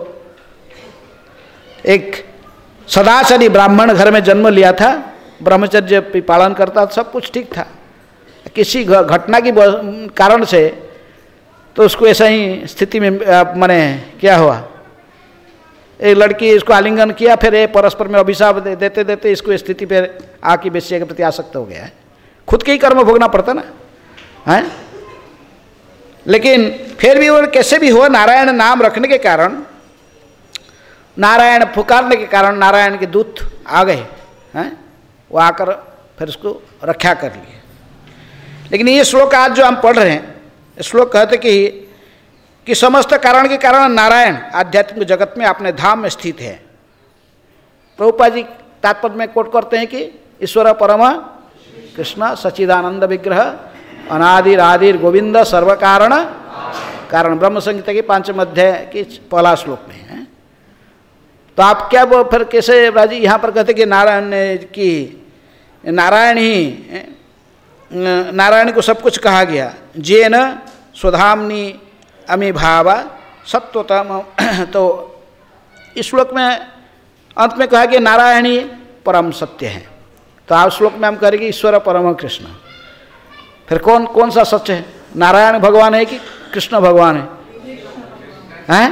एक सदाचारी ब्राह्मण घर में जन्म लिया था, ब्रह्मचर्य पालन करता, सब कुछ ठीक था। किसी घटना की कारण से तो उसको ऐसा ही स्थिति में माने क्या हुआ, एक लड़की इसको आलिंगन किया, फिर ये परस्पर में अभिशाप दे, देते देते इसको स्थिति पर आके वेश्या के प्रति आसक्त हो गया है। खुद के ही कर्म भोगना पड़ता ना, है। लेकिन फिर भी वो कैसे भी हो, नारायण नाम रखने के कारण, नारायण पुकारने के कारण नारायण के दूत आ गए, हैं, वो आकर फिर उसको रक्षा कर लिए। लेकिन ये श्लोक आज जो हम पढ़ रहे हैं, श्लोक कहते कि कि समस्त कारण के कारण नारायण आध्यात्मिक जगत में अपने धाम में स्थित है। प्रभुपाद जी तात्पर्य में कोट करते हैं कि ईश्वर परम कृष्ण सच्चिदानंद विग्रह अनादिर आदिर गोविंद सर्व कारण कारण, ब्रह्म संहिता के पांचम अध्याय की पहला श्लोक में है। तो आप क्या वो फिर कैसे राजी यहाँ पर कहते कि नारायण की नारायण ही नारायण को सब कुछ कहा गया, जे न स्वधामनी अमी भावा सत्वतम। तो इस श्लोक में अंत में कहा कि नारायण ही परम सत्य है। तो आप श्लोक में हम कहेंगे ईश्वर परम कृष्ण, फिर कौन कौन सा सच है, नारायण भगवान है कि कृष्ण भगवान है, हैं?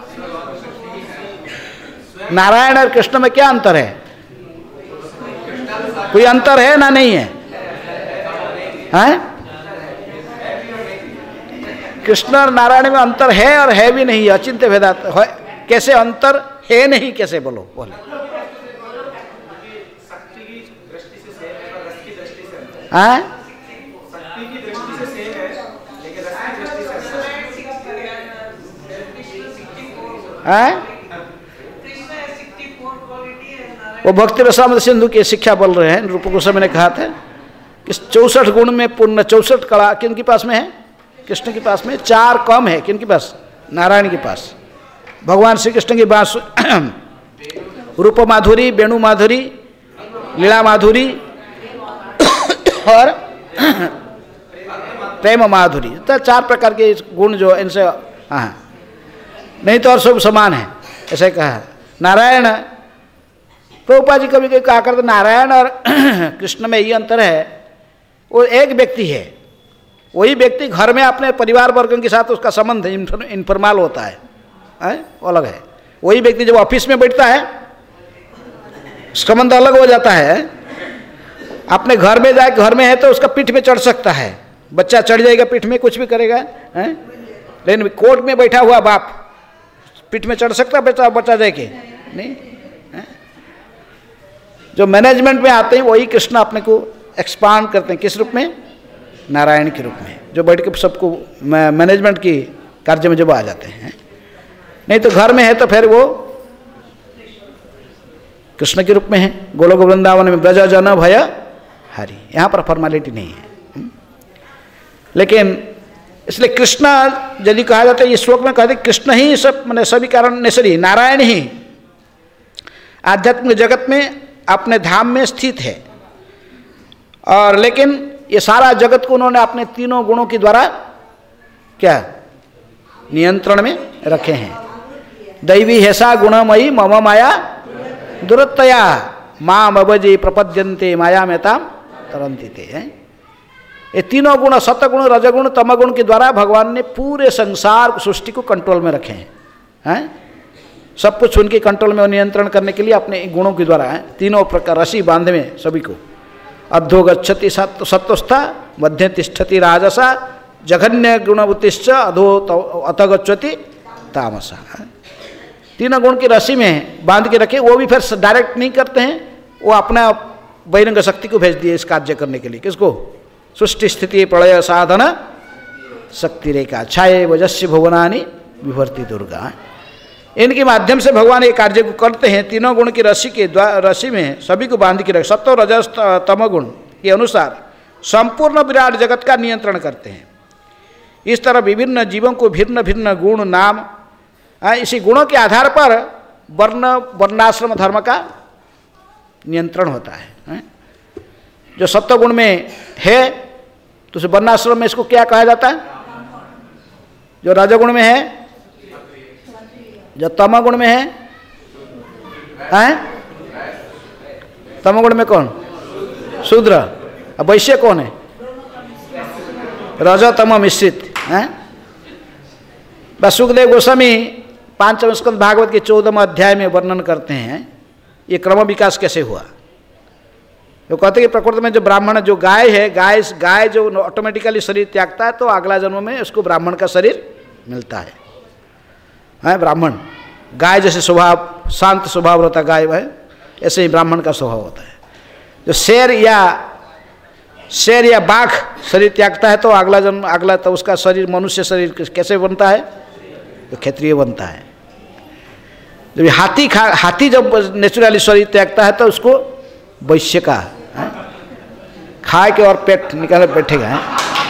नारायण और कृष्ण में क्या अंतर है, कोई अंतर है ना नहीं है, हैं? कृष्ण और नारायण में अंतर है और है भी नहीं है, अचिंत्य भेदात है, कैसे अंतर है नहीं, कैसे बोलो बोले। हाँ हाँ वो भक्ति रसामृत सिंधु की शिक्षा बोल रहे हैं। रूप गोस्वामी ने कहा था कि चौसठ गुण में पूर्ण, चौसठ कला किनके पास में है? कृष्ण के पास में। चार कम है किनके पास? नारायण के पास। भगवान श्री कृष्ण की बात रूप माधुरी, वेणु माधुरी, लीला माधुरी और प्रेम माधुरी, तो चार प्रकार के गुण जो इनसे, हाँ नहीं तो और सब समान है, ऐसे कहा। नारायण, प्रभुपाद जी कभी कभी कहा करते नारायण और कृष्ण में ये अंतर है, वो एक व्यक्ति है, वही व्यक्ति घर में अपने परिवार वर्गों के साथ उसका संबंध इनफॉर्मल होता है, है? वो अलग है। वही व्यक्ति जब ऑफिस में बैठता है संबंध अलग हो जाता है। अपने घर में जाए, घर में है तो उसका पीठ में चढ़ सकता है, बच्चा चढ़ जाएगा पीठ में, कुछ भी करेगा, है? लेकिन कोर्ट में बैठा हुआ बाप पीठ में चढ़ सकता है बच्चा बच्चा जाके नहीं, है? जो मैनेजमेंट में आते हैं वही कृष्ण अपने को एक्सपांड करते हैं, किस रूप में? नारायण के रूप में, जो बैठ के सबको मैनेजमेंट की कार्य में जब आ जाते हैं। नहीं तो घर में है तो फिर वो कृष्ण के रूप में है। गोलोक वृंदावन में ब्रज जन भय हरि, यहाँ पर फॉर्मेलिटी नहीं है। लेकिन इसलिए कृष्ण यदि कहा जाता है, इस श्लोक में कहते कृष्ण ही सब मैंने सभी कारण नेसरी, नारायण ही आध्यात्मिक जगत में अपने धाम में स्थित है। और लेकिन ये सारा जगत को उन्होंने अपने तीनों गुणों के द्वारा क्या नियंत्रण में रखे हैं। दैवी हेसा गुणमयी मम माया दुरत्तया माम अवजि प्रपद्यन्ते माया मेताम तरंती ते। ये तीनों गुण, सतगुण, रजगुण, तमगुण के द्वारा भगवान ने पूरे संसार सृष्टि को कंट्रोल में रखे हैं, हैं? सब कुछ उनके कंट्रोल में नियंत्रण करने के लिए अपने गुणों के द्वारा है। तीनों प्रकार रसी बांधे में सभी को। अधो गच्छति सत्व सत्वस्था, मध्य तिष्ठति राजसा, जघन्य गुणवतिश्च अधो अथ गच्छति तामसा। तीनों गुण की रस्सी में बांध के रखे, वो भी फिर डायरेक्ट नहीं करते हैं, वो अपना बहिरंग शक्ति को भेज दिए इस कार्य करने के लिए। किसको? सृष्टि स्थिति प्रलय साधन शक्ति रेखा छाये वजस्य भुवनानि विभर्ति दुर्गा। इनके माध्यम से भगवान ये कार्य को करते हैं। तीनों गुण की रस्सी के रस्सी में सभी को बांध के रख, सत्व रजस तमगुण के अनुसार संपूर्ण विराट जगत का नियंत्रण करते हैं। इस तरह विभिन्न जीवों को भिन्न भिन्न गुण नाम, इसी गुणों के आधार पर वर्ण वर्णाश्रम धर्म का नियंत्रण होता है। जो सत्व गुण में है तो वर्णाश्रम में इसको क्या कहा जाता है? जो रजगुण में है, जो तमगुण में है, हैं? तमगुण में कौन? शूद्र। अब वैश्य कौन है? रजतम मिश्रित, हैं? बस सुखदेव गोस्वामी पांचम स्कंद भागवत के चौदहवें अध्याय में वर्णन करते हैं ये क्रम विकास कैसे हुआ। वो कहते हैं कि प्रकृति में जो ब्राह्मण, जो गाय है, गाय गाय जो ऑटोमेटिकली शरीर त्यागता है तो अगला जन्म में उसको ब्राह्मण का शरीर मिलता है, हैं? ब्राह्मण गाय जैसे स्वभाव, शांत स्वभाव रहता गाय है, ऐसे ही ब्राह्मण का स्वभाव होता है। जो शेर या शेर या बाघ शरीर त्यागता है तो अगला जन्म अगला तो उसका शरीर मनुष्य शरीर कैसे बनता है? तो क्षत्रिय बनता है। जब हाथी खा हाथी जब नेचुरली शरीर त्यागता है तो उसको वैश्य का है? खाए के और पेट निकाले बैठेगा, है?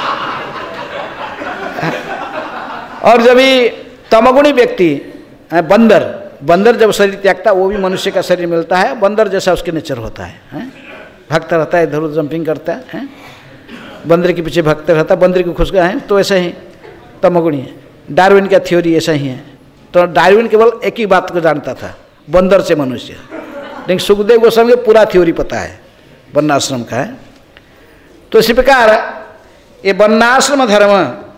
और जब भी तमगुणी व्यक्ति है, बंदर बंदर जब शरीर त्यागता है वो भी मनुष्य का शरीर मिलता है। बंदर जैसा उसके नेचर होता है, है? भक्त रहता है, इधर उधर जंपिंग करता है, है? बंदर के पीछे भक्त रहता है, बंदर की खुशगा है, तो ऐसा ही तमगुणी है। डार्विन का थ्योरी ऐसा ही है। तो डार्विन केवल एक ही बात को जानता था, बंदर से मनुष्य, लेकिन सुखदेव गोस्वामी को पूरा थ्योरी पता है वर्णाश्रम का है। तो इसी प्रकार ये वर्णाश्रम धर्म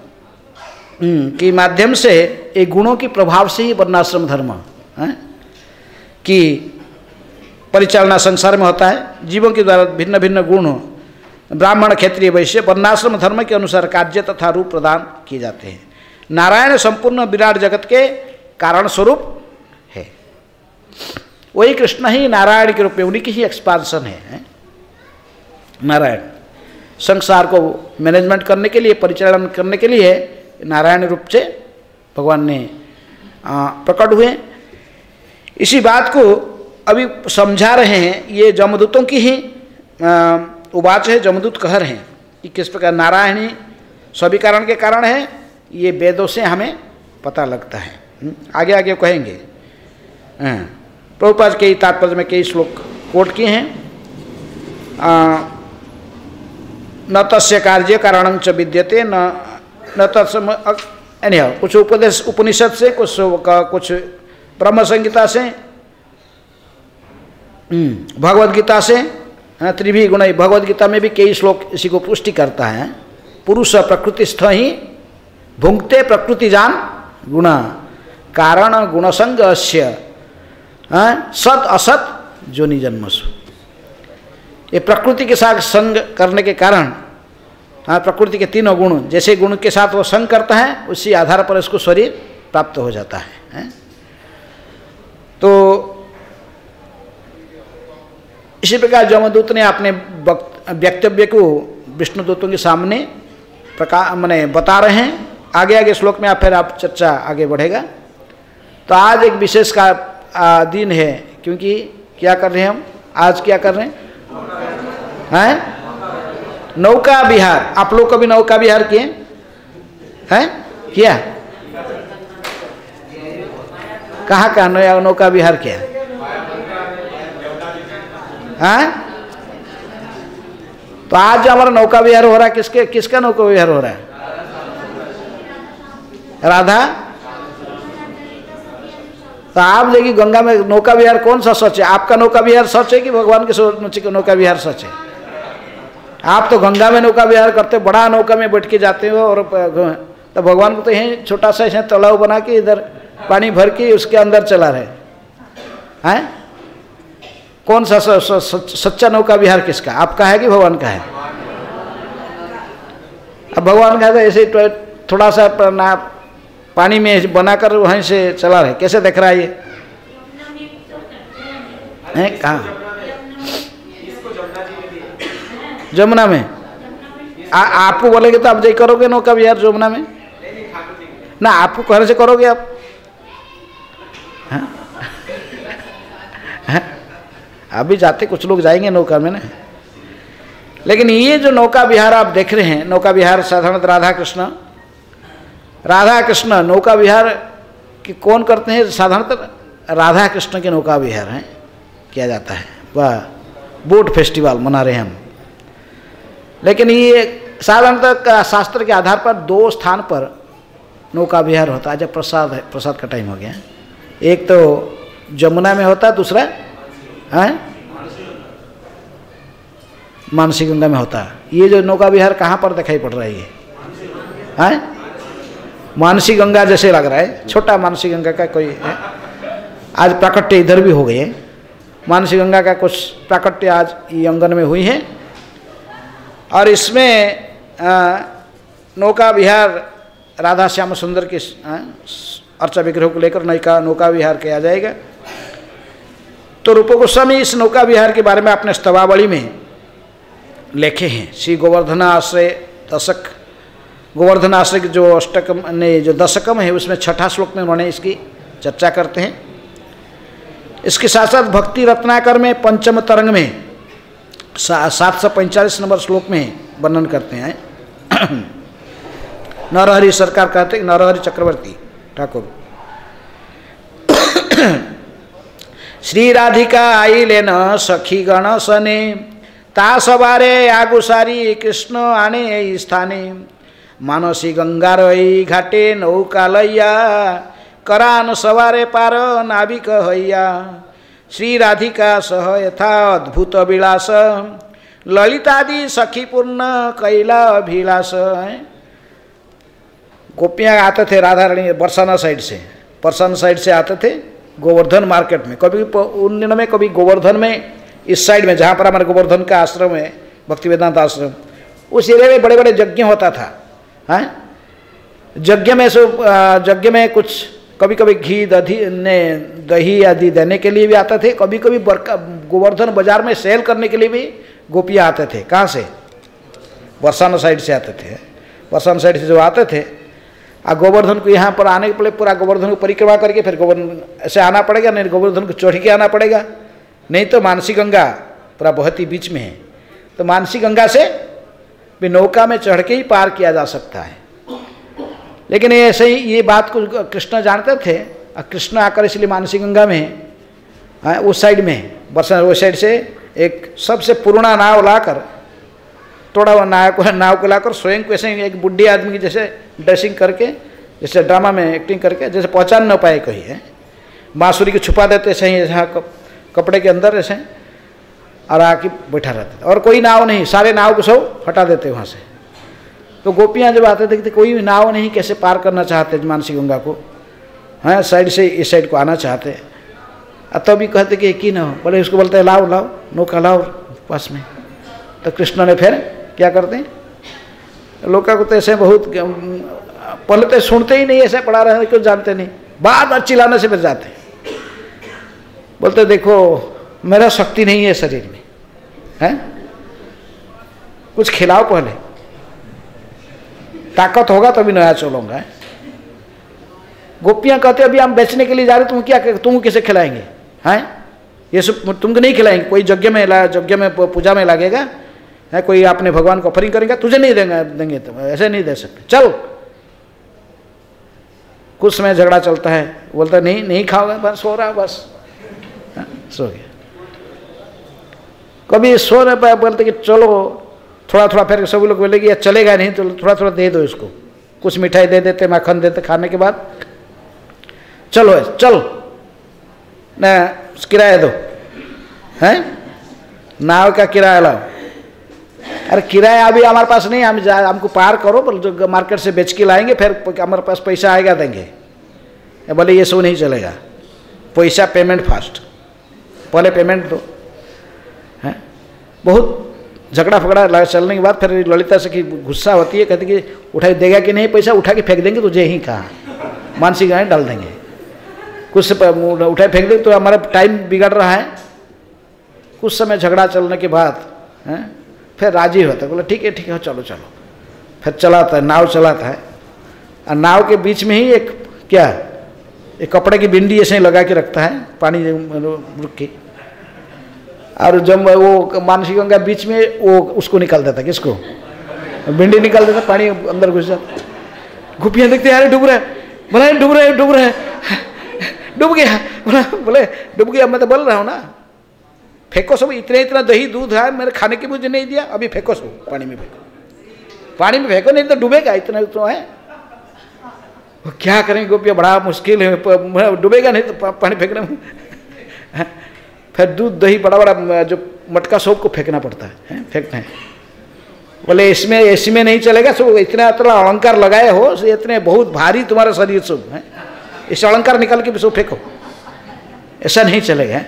के माध्यम से एक गुणों के प्रभाव से ही वर्णाश्रम धर्म है कि परिचालना संसार में होता है। जीवों के द्वारा भिन्न भिन्न गुण ब्राह्मण, क्षत्रिय, वैश्य वर्णाश्रम धर्म के अनुसार कार्य तथा रूप प्रदान किए जाते हैं। नारायण संपूर्ण विराट जगत के कारण स्वरूप वही कृष्ण ही नारायण के रूप में, उन्हीं की ही एक्सपांसन है, है? नारायण संसार को मैनेजमेंट करने के लिए, परिचालन करने के लिए नारायण रूप से भगवान ने प्रकट हुए। इसी बात को अभी समझा रहे हैं, ये जमदूतों की ही उवाच है, जमदूत कह रहे हैं कि किस प्रकार नारायण ही सभी कारण के कारण है, ये वेदों से हमें पता लगता है। आगे आगे कहेंगे। प्रभुपाद के तात्पर्य में कई श्लोक कोट किए हैं। न तस्य कार्य कारणं च विद्यते न न तत्सम एनीहाउ, कुछ उपदेश उपनिषद से, कुछ कुछ ब्रह्म संहिता से, भगवद गीता से, त्रिभी गुण, भगवद गीता में भी कई श्लोक इसी को पुष्टि करता है। पुरुष प्रकृतिस्थ ही भुंक्ते प्रकृति जान गुण कारण गुणसंग अस्य सत असत जोनि जन्मसु। ये प्रकृति के साथ संग करने के कारण, हाँ, प्रकृति के तीनों गुण, जैसे गुण के साथ वो संग करता है उसी आधार पर इसको शरीर प्राप्त हो जाता है, है? तो इसी प्रकार जमदूत ने अपने वक्तव्य को विष्णुदूतों के सामने प्रकार माने बता रहे हैं। आगे आगे श्लोक में आप फिर आप चर्चा आगे बढ़ेगा। तो आज एक विशेष का दिन है, क्योंकि क्या कर रहे हैं हम आज, क्या कर रहे हैं, हैं? नौका विहार। आप लोग कभी नौका विहार किए हैं? किया? कहाँ का नौका विहार किया? हैं? तो आज जो हमारा नौका विहार हो रहा है, किसके किसका नौका विहार हो रहा है? राधा। तो आप देखिए गंगा में नौका विहार कौन सा सच है? आपका नौका विहार सच है कि भगवान के नौका विहार सच है? आप तो गंगा में नौका विहार करते हो, बड़ा नौका में बैठ के जाते हो, और तो भगवान को तो यहीं छोटा सा ऐसे तालाब बना के इधर पानी भर के उसके अंदर चला रहे हैं। कौन सा स, स, स, सच्चा नौका विहार किसका? आपका है कि भगवान का है? अब भगवान का है ऐसे थोड़ा सा ना पानी में बनाकर वहीं से चला रहे, कैसे देख रहा है ये? हैं कहाँ? जमुना में। आ, आपको बोलेंगे तो आप जय करोगे नौका विहार जमुना में ना? आपको कहने से करोगे आप? हाँ? हाँ? अभी जाते कुछ लोग जाएंगे नौका में ना। लेकिन ये जो नौका विहार आप देख रहे हैं, नौका विहार साधारणतः राधा कृष्ण राधा कृष्ण नौका विहार कि कौन करते हैं? साधारणतः राधा कृष्ण के नौका विहार है किया जाता है। वह बोट फेस्टिवल मना रहे हैं हम। लेकिन ये साधारणतः शास्त्र के आधार पर दो स्थान पर नौका विहार होता है। जब प्रसाद है, प्रसाद का टाइम हो गया, एक तो जमुना में होता है, दूसरा है मानसी गंगा में होता है। ये जो नौका विहार कहाँ पर दिखाई पड़ रहा है? ये है मानसी गंगा जैसे लग रहा है, छोटा मानसी गंगा का कोई है। आज प्राकट्य इधर भी हो गए, मानसी गंगा का कुछ प्राकट्य आज ये अंगन में हुई है। और इसमें नौका विहार राधा श्याम सुंदर के अर्चा विग्रह को लेकर नौका नौका विहार किया जाएगा। तो रूप गोस्वामी इस नौका विहार के बारे में अपने स्तवावली में लिखे हैं। श्री गोवर्धन आश्रय दशक, गोवर्धन आश्रय के जो अष्टकम ने जो दशकम है उसमें छठा श्लोक में उन्होंने इसकी चर्चा करते हैं। इसके साथ साथ भक्ति रत्नाकर में पंचम तरंग में सात सौ पैंतालीस नंबर श्लोक में वर्णन करते हैं। नरहरि सरकार कहते हैं, नरहरि चक्रवर्ती ठाकुर। श्री राधिका आई लेन सखी गण सने ता सवारे आगुसारी कृष्ण आने स्थाने मानसी गंगा रही घाटे नौका लैया करान सवारे पार नाविक हैया श्री राधिका सह यथा अद्भुत विलास ललितादि सखी पूर्ण कैला अभिलाष। गोपियाँ आते थे राधा रानी बरसाना साइड से, बरसाना साइड से आते थे गोवर्धन मार्केट में। कभी उन दिनों में कभी गोवर्धन में इस साइड में जहाँ पर हमारे गोवर्धन का आश्रम है, भक्ति वेदांत आश्रम, उस एरिया में बड़े बड़े यज्ञ होता था। हैं यज्ञ में सो यज्ञ में कुछ कभी कभी घी दधी ने दही आदि देने के लिए भी आते थे, कभी कभी गोवर्धन बाजार में सेल करने के लिए भी गोपियाँ आते थे। कहाँ से? बरसाना साइड से आते थे। बरसाना साइड से जो आते थे, आ गोवर्धन को यहाँ पर आने के पहले पूरा गोवर्धन को परिक्रमा करके फिर गोवर्धन ऐसे आना पड़ेगा, नहीं गोवर्धन को चढ़ के आना पड़ेगा, नहीं तो मानसी गंगा पूरा बहुत ही बीच में है, तो मानसी गंगा से भी नौका में चढ़ के ही पार किया जा सकता है। लेकिन ये ऐसे ही ये बात को कृष्ण जानते थे, और कृष्ण आकर इसलिए मानसी गंगा में हाँ, उस साइड में बरसाना उस साइड से एक सबसे पुराना नाव लाकर, थोड़ा हुआ नाव को नाव को लाकर स्वयं को ऐसे एक बुढ़ी आदमी की जैसे ड्रेसिंग करके, जैसे ड्रामा में एक्टिंग करके, जैसे पहचान न पाए कहीं है, बांसुरी को छुपा देते ऐसे ही ऐसा कपड़े के अंदर ऐसे, और आके बैठा रहते, और कोई नाव नहीं, सारे नाव को सब हटा देते वहाँ से। तो गोपियाँ जब आते थे कोई भी नाव नहीं, कैसे पार करना चाहते मानसी गंगा को, हाँ साइड से इस साइड को आना चाहते, और तभी तो कहते कि एक ही ना हो, बोले उसको बोलते लाओ लाओ नौका लाओ पास में। तो कृष्ण ने फिर क्या करते हैं, लोका को तो ऐसे बहुत पहले तो सुनते ही नहीं, ऐसे पढ़ा रहे कुछ जानते नहीं, बार बार चिल्लाने से फिर जाते, बोलते देखो मेरा शक्ति नहीं है शरीर में, है कुछ खिलाओ, पहले ताकत होगा तभी नया चलूंगा। गोपियां कहते अभी हम बेचने के लिए जा रहे, तुम क्या तुम किसे खिलाएंगे, हैं ये सब तुमको नहीं खिलाएंगे, कोई यज्ञ में यज्ञ में पूजा में लगेगा है, कोई आपने भगवान को ऑफरिंग करेंगे, तुझे नहीं देंगे देंगे तुम ऐसे नहीं दे सकते, चल। कुछ समय झगड़ा चलता है, बोलता नहीं नहीं खाओगे, बस सो रहा बस, हाँ, सो गया। कभी सो रहे बोलते कि चलो थोड़ा थोड़ा, फिर सभी लोग बोले कि यह चलेगा नहीं तो थोड़ा थोड़ा दे दो इसको, कुछ मिठाई दे देते, माखन देते, खाने के बाद चलो चल न किराया दो, हैं नाव का किराया लाओ। अरे किराया अभी हमारे पास नहीं, हम जा हमको पार करो, जो मार्केट से बेच के लाएंगे, फिर हमारे पास पैसा आएगा देंगे। बोले ये सब नहीं चलेगा, पैसा पेमेंट फास्ट, पहले पेमेंट दो। हैं बहुत झगड़ा फगड़ा चलने के बाद फिर ललिता से की गुस्सा होती है, कहती कि उठा देगा कि नहीं पैसा, उठा के फेंक देंगे तुझे ही कहा, मानसी गाय डाल देंगे, कुछ उठाए फेंक देंगे तो हमारा टाइम बिगड़ रहा है। कुछ समय झगड़ा चलने के बाद हैं फिर राजी होता है, बोले ठीक है ठीक है चलो चलो, फिर चलाता है, नाव चलाता है, और नाव के बीच में ही एक क्या एक कपड़े की बिंदी ऐसे लगा के रखता है, पानी रुक के, और जब वो मानसी गंगा बीच में वो उसको निकाल देता, किसको बिंदी निकाल देता, पानी अंदर घुस जाता। गोपियाँ देखते यार डूब रहा है, बोला डूब रहा है डूब रहा है डूब गया, बोला बोले डूब गया, मैं तो बोल रहा हूँ ना, फेंको सब, इतना इतना दही दूध है मेरे खाने के मुझे नहीं दिया, अभी फेंको सब पानी में, फेंको पानी में फेंको, नहीं तो डूबेगा, इतना तो है। वो क्या करेंगे गोपियाँ, बड़ा मुश्किल है, डूबेगा नहीं तो पानी फेंकने में। फिर दूध दही बड़ा बड़ा जो मटका सब को फेंकना पड़ता है, फेंकना है। बोले इसमें ऐसी में नहीं चलेगा, सब इतना इतना अलंकार लगाए हो, इतने बहुत भारी तुम्हारा शरीर सब है, इस अलंकार निकाल के सब फेंको, ऐसा नहीं चलेगा।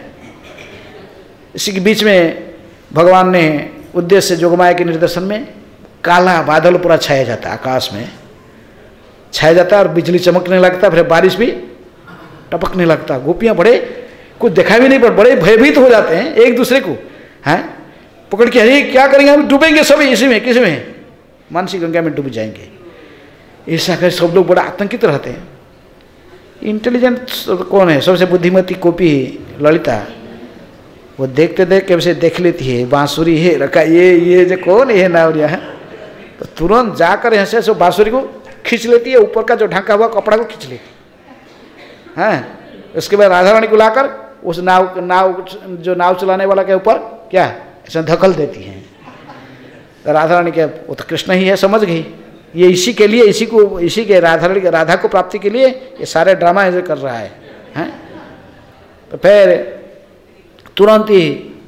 इसी के बीच में भगवान ने उद्देश्य से जोगमाया के निर्देशन में काला बादल पूरा छाया जाता है, आकाश में छाया जाता है, और बिजली चमकने लगता, फिर बारिश भी टपकने लगता। गोपियाँ बड़े कुछ देखा भी नहीं, पर बड़े भयभीत हो जाते हैं एक दूसरे को, हैं पकड़ के, अरे क्या करेंगे हम, डूबेंगे सभी इसी में, किसी में मानसी गंगा में डूब जाएंगे। ऐसा कर सब लोग बड़ा आतंकित रहते हैं। इंटेलिजेंट कौन है, सबसे बुद्धिमती गोपी ललिता, वो देखते देख के उसे देख लेती है, बांसुरी है रखा, ये ये जो कौन है नावरिया है, तो तुरंत जाकर ऐसे ऐसे बांसुरी को खींच लेती है, ऊपर का जो ढका हुआ कपड़ा को खींच लेती है। उसके बाद राधा रानी को लाकर उस नाव नाव जो नाव चलाने वाला के ऊपर क्या ऐसा धकल देती हैं। तो राधा रानी के, वो तो कृष्ण ही है, समझ गई ये इसी के लिए, इसी को इसी के राधा रानी राधा को प्राप्ति के लिए ये सारे ड्रामा ऐसे कर रहा है, हैं? तो फिर तुरंत ही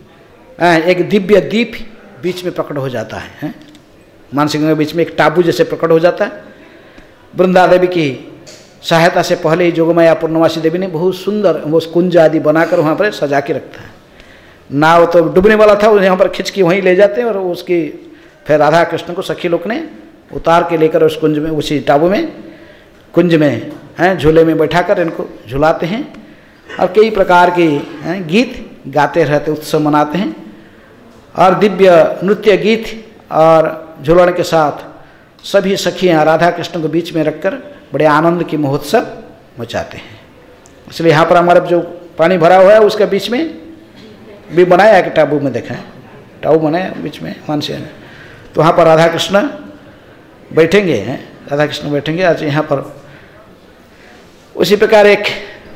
एक दिव्य दीप बीच में प्रकट हो जाता है, हैं? मानसी गंगा के बीच में एक टाबू जैसे प्रकट हो जाता है। वृंदा देवी की सहायता से पहले ही जोगमाया पूर्णमासी देवी ने बहुत सुंदर वो कुंज आदि बनाकर वहाँ पर सजा के रखता है। नाव तो डूबने वाला था, यहाँ पर खिंच के वहीं ले जाते हैं, और उसकी फिर राधा कृष्ण को सखी लोग ने उतार के लेकर उस कुंज में, उसी टाबू में कुंज में हैं झूले में बैठाकर इनको झुलाते हैं और कई प्रकार के हैं गीत गाते रहते, उत्सव मनाते हैं और दिव्य नृत्य गीत और झूलने के साथ सभी सखियाँ राधा कृष्ण को बीच में रखकर बड़े आनंद की महोत्सव मचाते हैं। इसलिए यहाँ पर हमारा जो पानी भरा हुआ है उसके बीच में भी बनाया है कि टाबू में देखें, टाबू बनाया बीच में मानसी है, तो वहाँ पर राधा कृष्ण बैठेंगे हैं, राधा कृष्ण बैठेंगे। आज यहाँ पर उसी प्रकार एक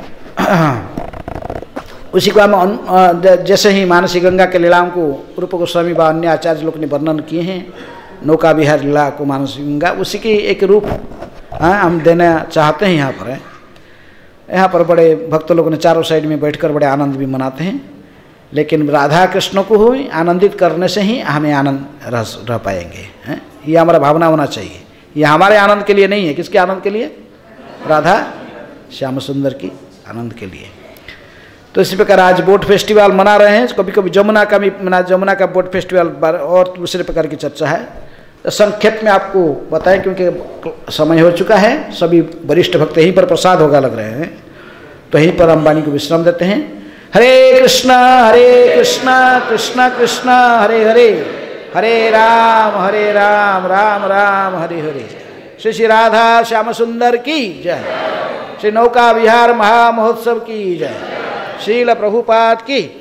उसी को हम जैसे ही मानसी गंगा के लीलाओं को रूप गोस्वामी व अन्य आचार्य लोग ने वर्णन किए हैं, नौका विहार लीला को मानसी गंगा, उसी की एक रूप हाँ हम देना चाहते हैं। यहाँ पर है, यहाँ पर बड़े भक्त लोगों ने चारों साइड में बैठकर बड़े आनंद भी मनाते हैं, लेकिन राधा कृष्ण को ही आनंदित करने से ही हमें आनंद रह रह पाएंगे हैं। ये हमारा भावना होना चाहिए। ये हमारे आनंद के लिए नहीं है, किसके आनंद के लिए? राधा श्याम सुंदर की आनंद के लिए। तो इसी प्रकार आज बोट फेस्टिवल मना रहे हैं, कभी कभी जमुना का भी मना, जमुना का बोट फेस्टिवल और दूसरे प्रकार की चर्चा है। तो संक्षेप में आपको बताएं क्योंकि समय हो चुका है, सभी वरिष्ठ भक्त यहीं पर प्रसाद होगा लग रहे हैं, तो यहीं पर हम वाणी को विश्राम देते हैं। हरे कृष्णा हरे कृष्णा कृष्णा कृष्णा हरे हरे, हरे राम हरे राम राम राम हरे हरे। श्री श्री राधा श्याम सुंदर की जय, श्री नौका विहार महामहोत्सव की जय, श्रील प्रभुपाद की